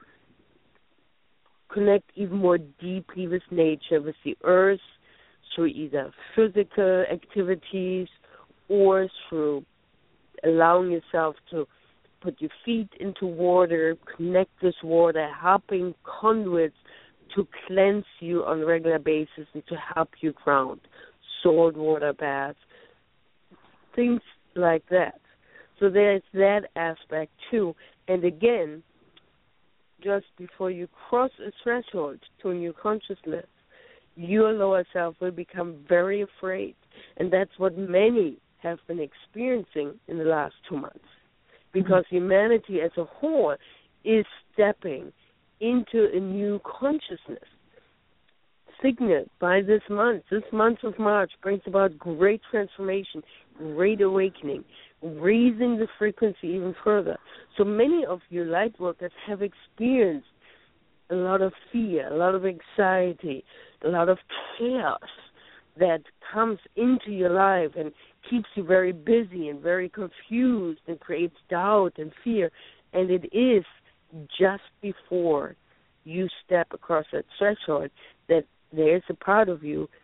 connect even more deeply with nature, with the earth, through either physical activities or through allowing yourself to put your feet into water, connect with water, helping conduits to cleanse you on a regular basis and to help you ground, salt water baths, things like that. So there's that aspect too. And again, just before you cross a threshold to a new consciousness, your lower self will become very afraid. And that's what many have been experiencing in the last 2 months. Because humanity as a whole is stepping into a new consciousness, signaled by this month. This month of March brings about great transformation, great awakening, raising the frequency even further. So many of you light workers have experienced a lot of fear, a lot of anxiety, a lot of chaos that comes into your life and keeps you very busy and very confused and creates doubt and fear. And it is just before you step across that threshold that there is a part of you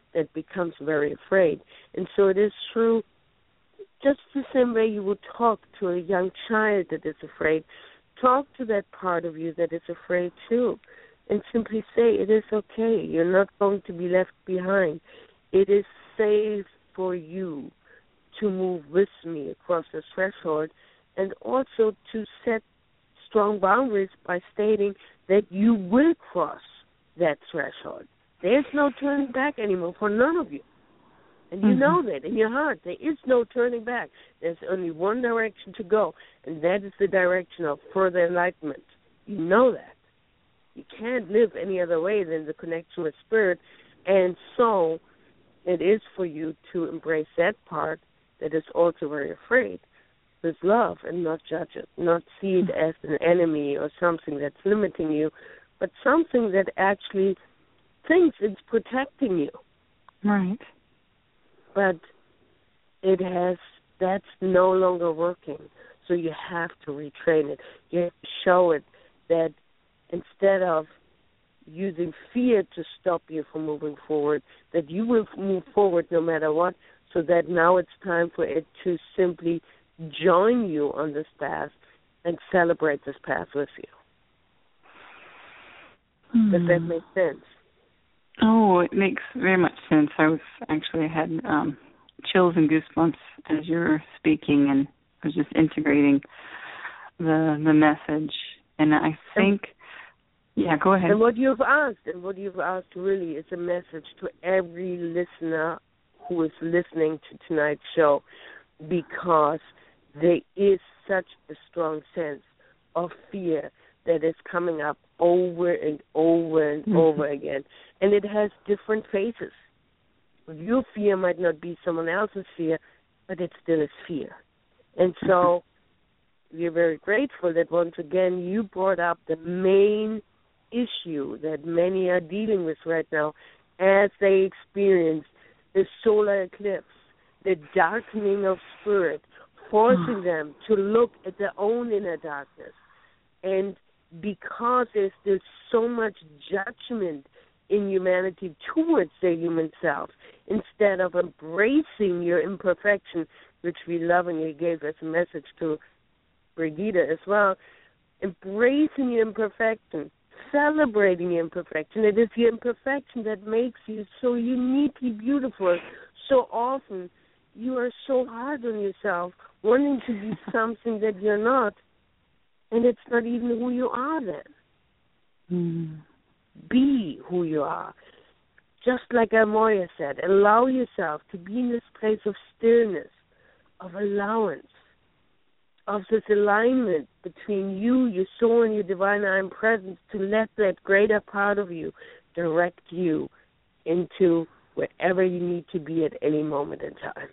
that becomes very afraid. And so it is true, just the same way you would talk to a young child that is afraid, talk to that part of you that is afraid too, and simply say, it is okay. You're not going to be left behind. It is safe for you to move with me across the threshold, and also to set strong boundaries by stating that you will cross that threshold. There's no turning back anymore for none of you. And you know that in your heart. There is no turning back. There's only one direction to go, and that is the direction of further enlightenment. You know that. You can't live any other way than the connection with Spirit, and so it is for you to embrace that part that is also very afraid with love and not judge it, not see it as an enemy or something that's limiting you, but something that actually thinks it's protecting you. Right. But that's no longer working. So you have to retrain it. You have to show it that instead of using fear to stop you from moving forward, that you will move forward no matter what, so that now it's time for it to simply join you on this path and celebrate this path with you. Does that make sense? Oh, it makes very much sense. I had chills and goosebumps as you were speaking, and I was just integrating the message. And I think, go ahead. And what you've asked really is a message to every listener who is listening to tonight's show, because there is such a strong sense of fear that is coming up over and over and over again. And it has different faces. Your fear might not be someone else's fear, but it still is fear. And so we're very grateful that once again you brought up the main issue that many are dealing with right now as they experience the solar eclipse, the darkening of spirit, forcing them to look at their own inner darkness. And because there's so much judgment in humanity towards their human self, instead of embracing your imperfection, which we lovingly gave as a message to Brigitte as well, embracing your imperfection, celebrating your imperfection. It is your imperfection that makes you so uniquely beautiful. So often you are so hard on yourself, wanting to be something that you're not, and it's not even who you are then. Be who you are. Just like Amoya said, allow yourself to be in this place of stillness, of allowance, of this alignment between you, your soul, and your divine I am presence, to let that greater part of you direct you into wherever you need to be at any moment in time.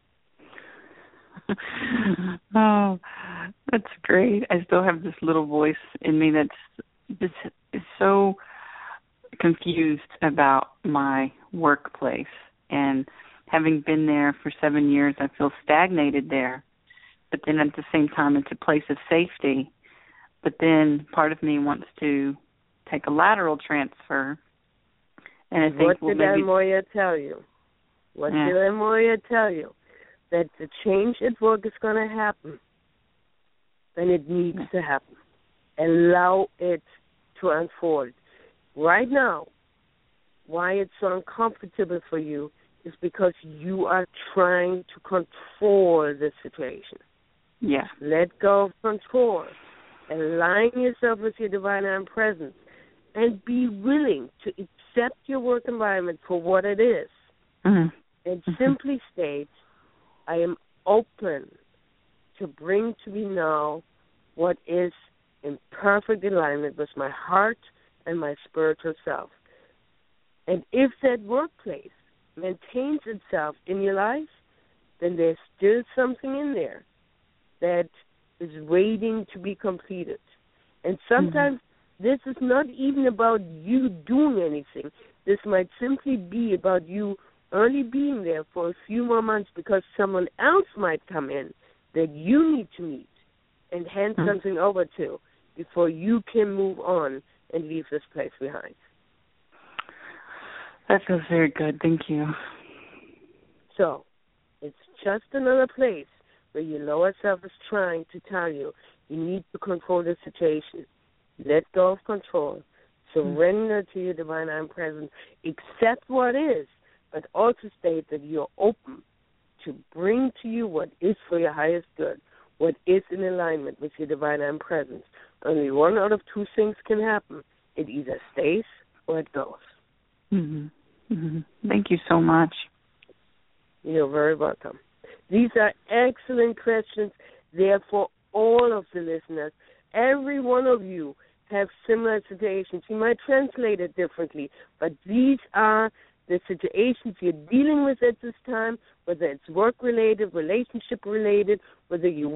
Oh, that's great. I still have this little voice in me that's just is so confused about my workplace. And having been there for 7 years, I feel stagnated there. But then at the same time, it's a place of safety. But then part of me wants to take a lateral transfer. And I think, what did Amoya tell you? What did Amoya tell you? That the change at work is going to happen. And it needs to happen. Allow it to unfold. Right now, why it's so uncomfortable for you is because you are trying to control the situation. Yeah. Let go of control. Align yourself with your divine I am presence. And be willing to accept your work environment for what it is. And simply state, I am open to bring to me now what is in perfect alignment with my heart and my spiritual self. And if that workplace maintains itself in your life, then there's still something in there that is waiting to be completed. And sometimes this is not even about you doing anything. This might simply be about you only being there for a few more months because someone else might come in that you need to meet and hand something over to before you can move on and leave this place behind. That feels very good. Thank you. So, it's just another place where your lower self is trying to tell you need to control the situation. Let go of control. Surrender to your divine I am presence. Accept what is, but also state that you're open to bring to you what is for your highest good, what is in alignment with your divine I am presence. Only one out of two things can happen. It either stays or it goes. Mm-hmm. Mm-hmm. Thank you so much. You're very welcome. These are excellent questions there for all of the listeners. Every one of you have similar situations. You might translate it differently, but these are the situations you're dealing with at this time, whether it's work-related, relationship-related, whether you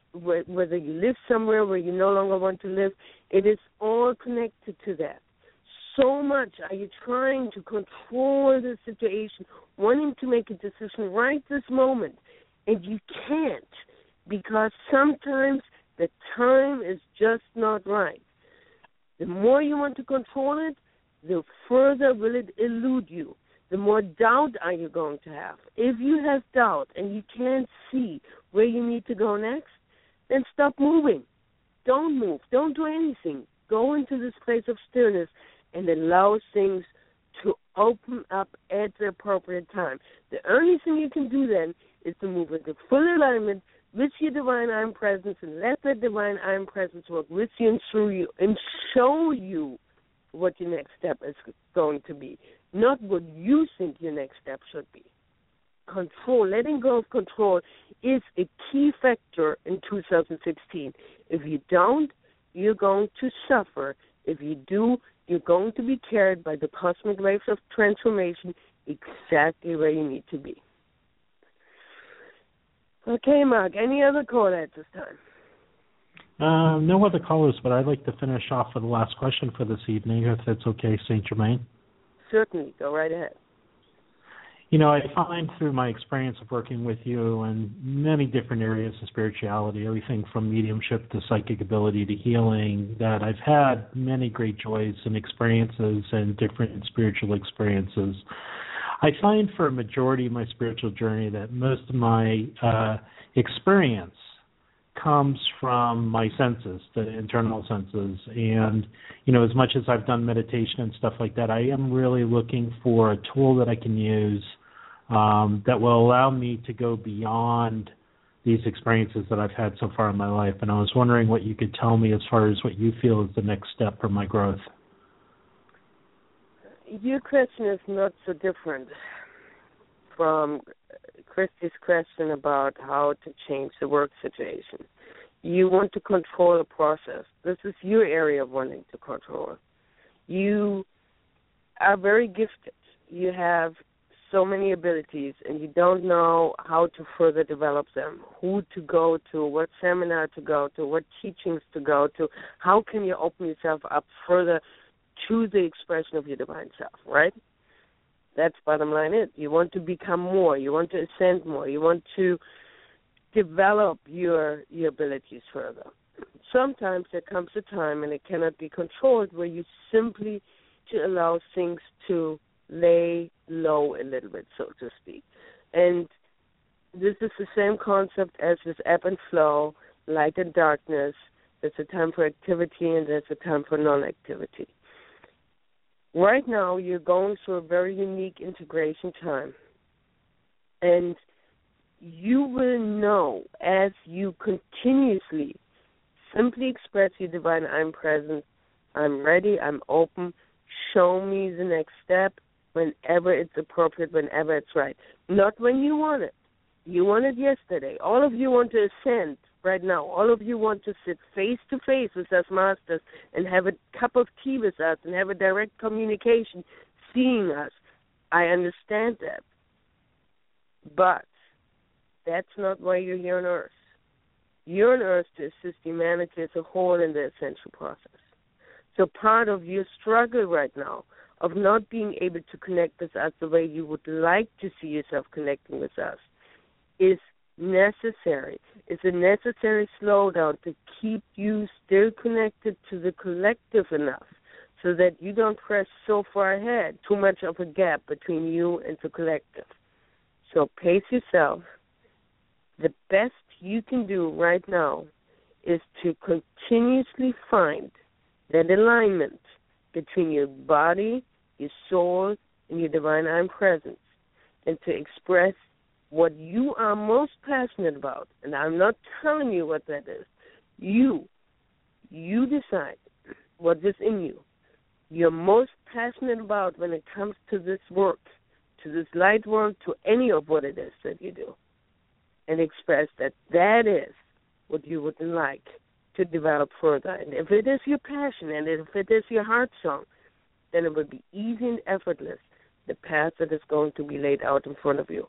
live somewhere where you no longer want to live. It is all connected to that. So much are you trying to control the situation, wanting to make a decision right this moment, and you can't, because sometimes the time is just not right. The more you want to control it, the further will it elude you. The more doubt are you going to have. If you have doubt and you can't see where you need to go next, then stop moving. Don't move. Don't do anything. Go into this place of stillness and allow things to open up at the appropriate time. The only thing you can do then is to move into full alignment with your divine I am presence and let that divine I am presence work with you and through you and show you what your next step is going to be, not what you think your next step should be. Control, letting go of control is a key factor in 2016. If you don't, you're going to suffer. If you do, you're going to be carried by the cosmic waves of transformation exactly where you need to be. Okay, Mark, any other call at this time? No other callers, but I'd like to finish off with the last question for this evening, if that's okay, St. Germain. Certainly, go right ahead. You know, I find through my experience of working with you in many different areas of spirituality, everything from mediumship to psychic ability to healing, that I've had many great joys and experiences and different spiritual experiences. I find for a majority of my spiritual journey that most of my experience comes from my senses, the internal senses. And, you know, as much as I've done meditation and stuff like that, I am really looking for a tool that I can use that will allow me to go beyond these experiences that I've had so far in my life. And I was wondering what you could tell me as far as what you feel is the next step for my growth. Your question is not so different from Christy's question about how to change the work situation. You want to control a process. This is your area of wanting to control. You are very gifted. You have so many abilities, and you don't know how to further develop them, who to go to, what seminar to go to, what teachings to go to. How can you open yourself up further to the expression of your divine self, right? That's bottom line it. You want to become more. You want to ascend more. You want to develop your abilities further. Sometimes there comes a time, and it cannot be controlled, where you simply to allow things to lay low a little bit, so to speak. And this is the same concept as with ebb and flow, light and darkness. There's a time for activity and there's a time for non-activity. Right now, you're going through a very unique integration time. And you will know as you continuously simply express your divine I'm present, I'm ready, I'm open, show me the next step whenever it's appropriate, whenever it's right. Not when you want it. You want it yesterday. All of you want to ascend right now. All of you want to sit face-to-face with us masters and have a cup of tea with us and have a direct communication, seeing us. I understand that. But that's not why you're here on Earth. You're on Earth to assist humanity as a whole in the ascension process. So part of your struggle right now of not being able to connect with us the way you would like to see yourself connecting with us is necessary. It's a necessary slowdown to keep you still connected to the collective enough so that you don't press so far ahead, too much of a gap between you and the collective. So pace yourself. The best you can do right now is to continuously find that alignment between your body, your soul, and your divine I Am presence, and to express what you are most passionate about. And I'm not telling you what that is. You decide what is in you. You're most passionate about when it comes to this work, to this light work, to any of what it is that you do, and express that that is what you would like to develop further. And if it is your passion and if it is your heart song, then it would be easy and effortless, the path that is going to be laid out in front of you.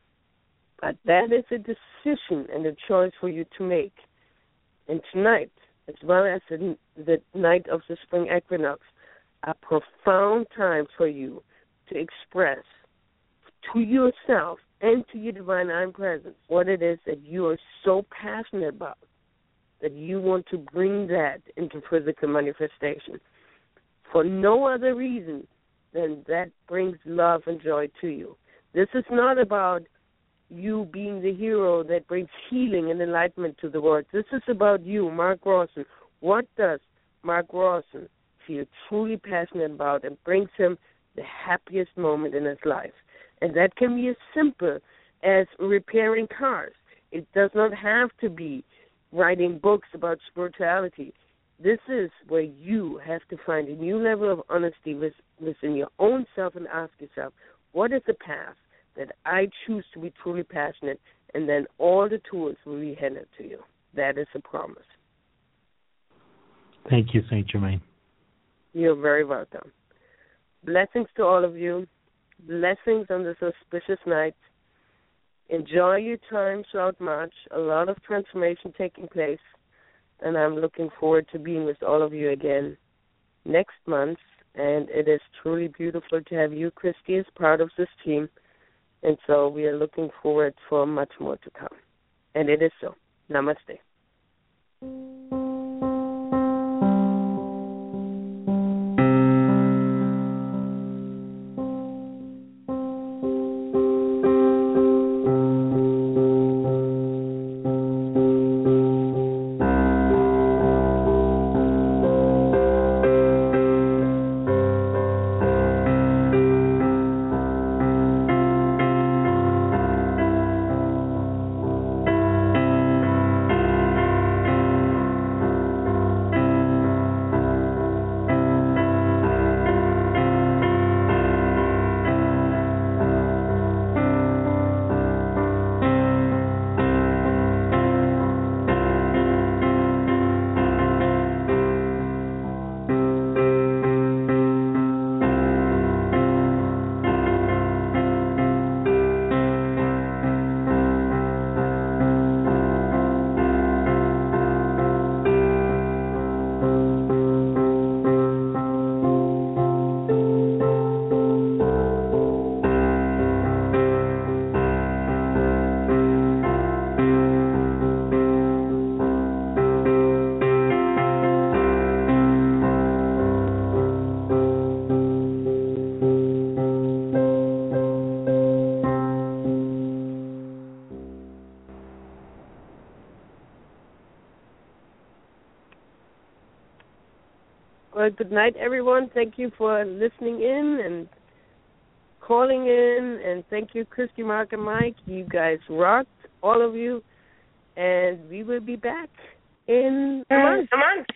But that is a decision and a choice for you to make. And tonight, as well as the night of the spring equinox, a profound time for you to express to yourself and to your divine I Am presence what it is that you are so passionate about, that you want to bring that into physical manifestation for no other reason than that brings love and joy to you. This is not about you being the hero that brings healing and enlightenment to the world. This is about you, Mark Rawson. What does Mark Rawson feel truly passionate about and brings him the happiest moment in his life? And that can be as simple as repairing cars. It does not have to be writing books about spirituality. This is where you have to find a new level of honesty within your own self and ask yourself, what is the path that I choose to be truly passionate? And then all the tools will be handed to you. That is a promise. Thank you, Saint Germain. You're very welcome. Blessings to all of you. Blessings on this auspicious night. Enjoy your time throughout March. A lot of transformation taking place. And I'm looking forward to being with all of you again next month. And it is truly beautiful to have you, Christy, as part of this team. And so we are looking forward for much more to come. And it is so. Namaste. Well, good night, everyone. Thank you for listening in and calling in. And thank you, Christy, Mark, and Mike. You guys rocked, all of you. And we will be back in a month.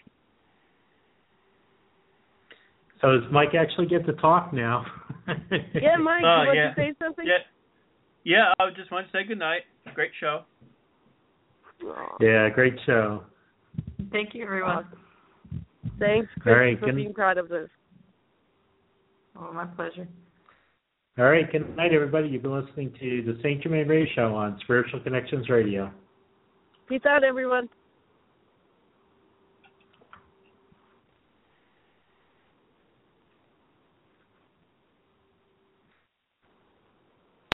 So does Mike actually get to talk now? Yeah, Mike, you want to say something? Yeah, I just want to say good night. Great show. Yeah, great show. Thank you, everyone. Thanks, Chris, for being proud of this. Oh, my pleasure. All right, good night, everybody. You've been listening to the Saint Germain Radio Show on Spiritual Connections Radio. Peace out, everyone.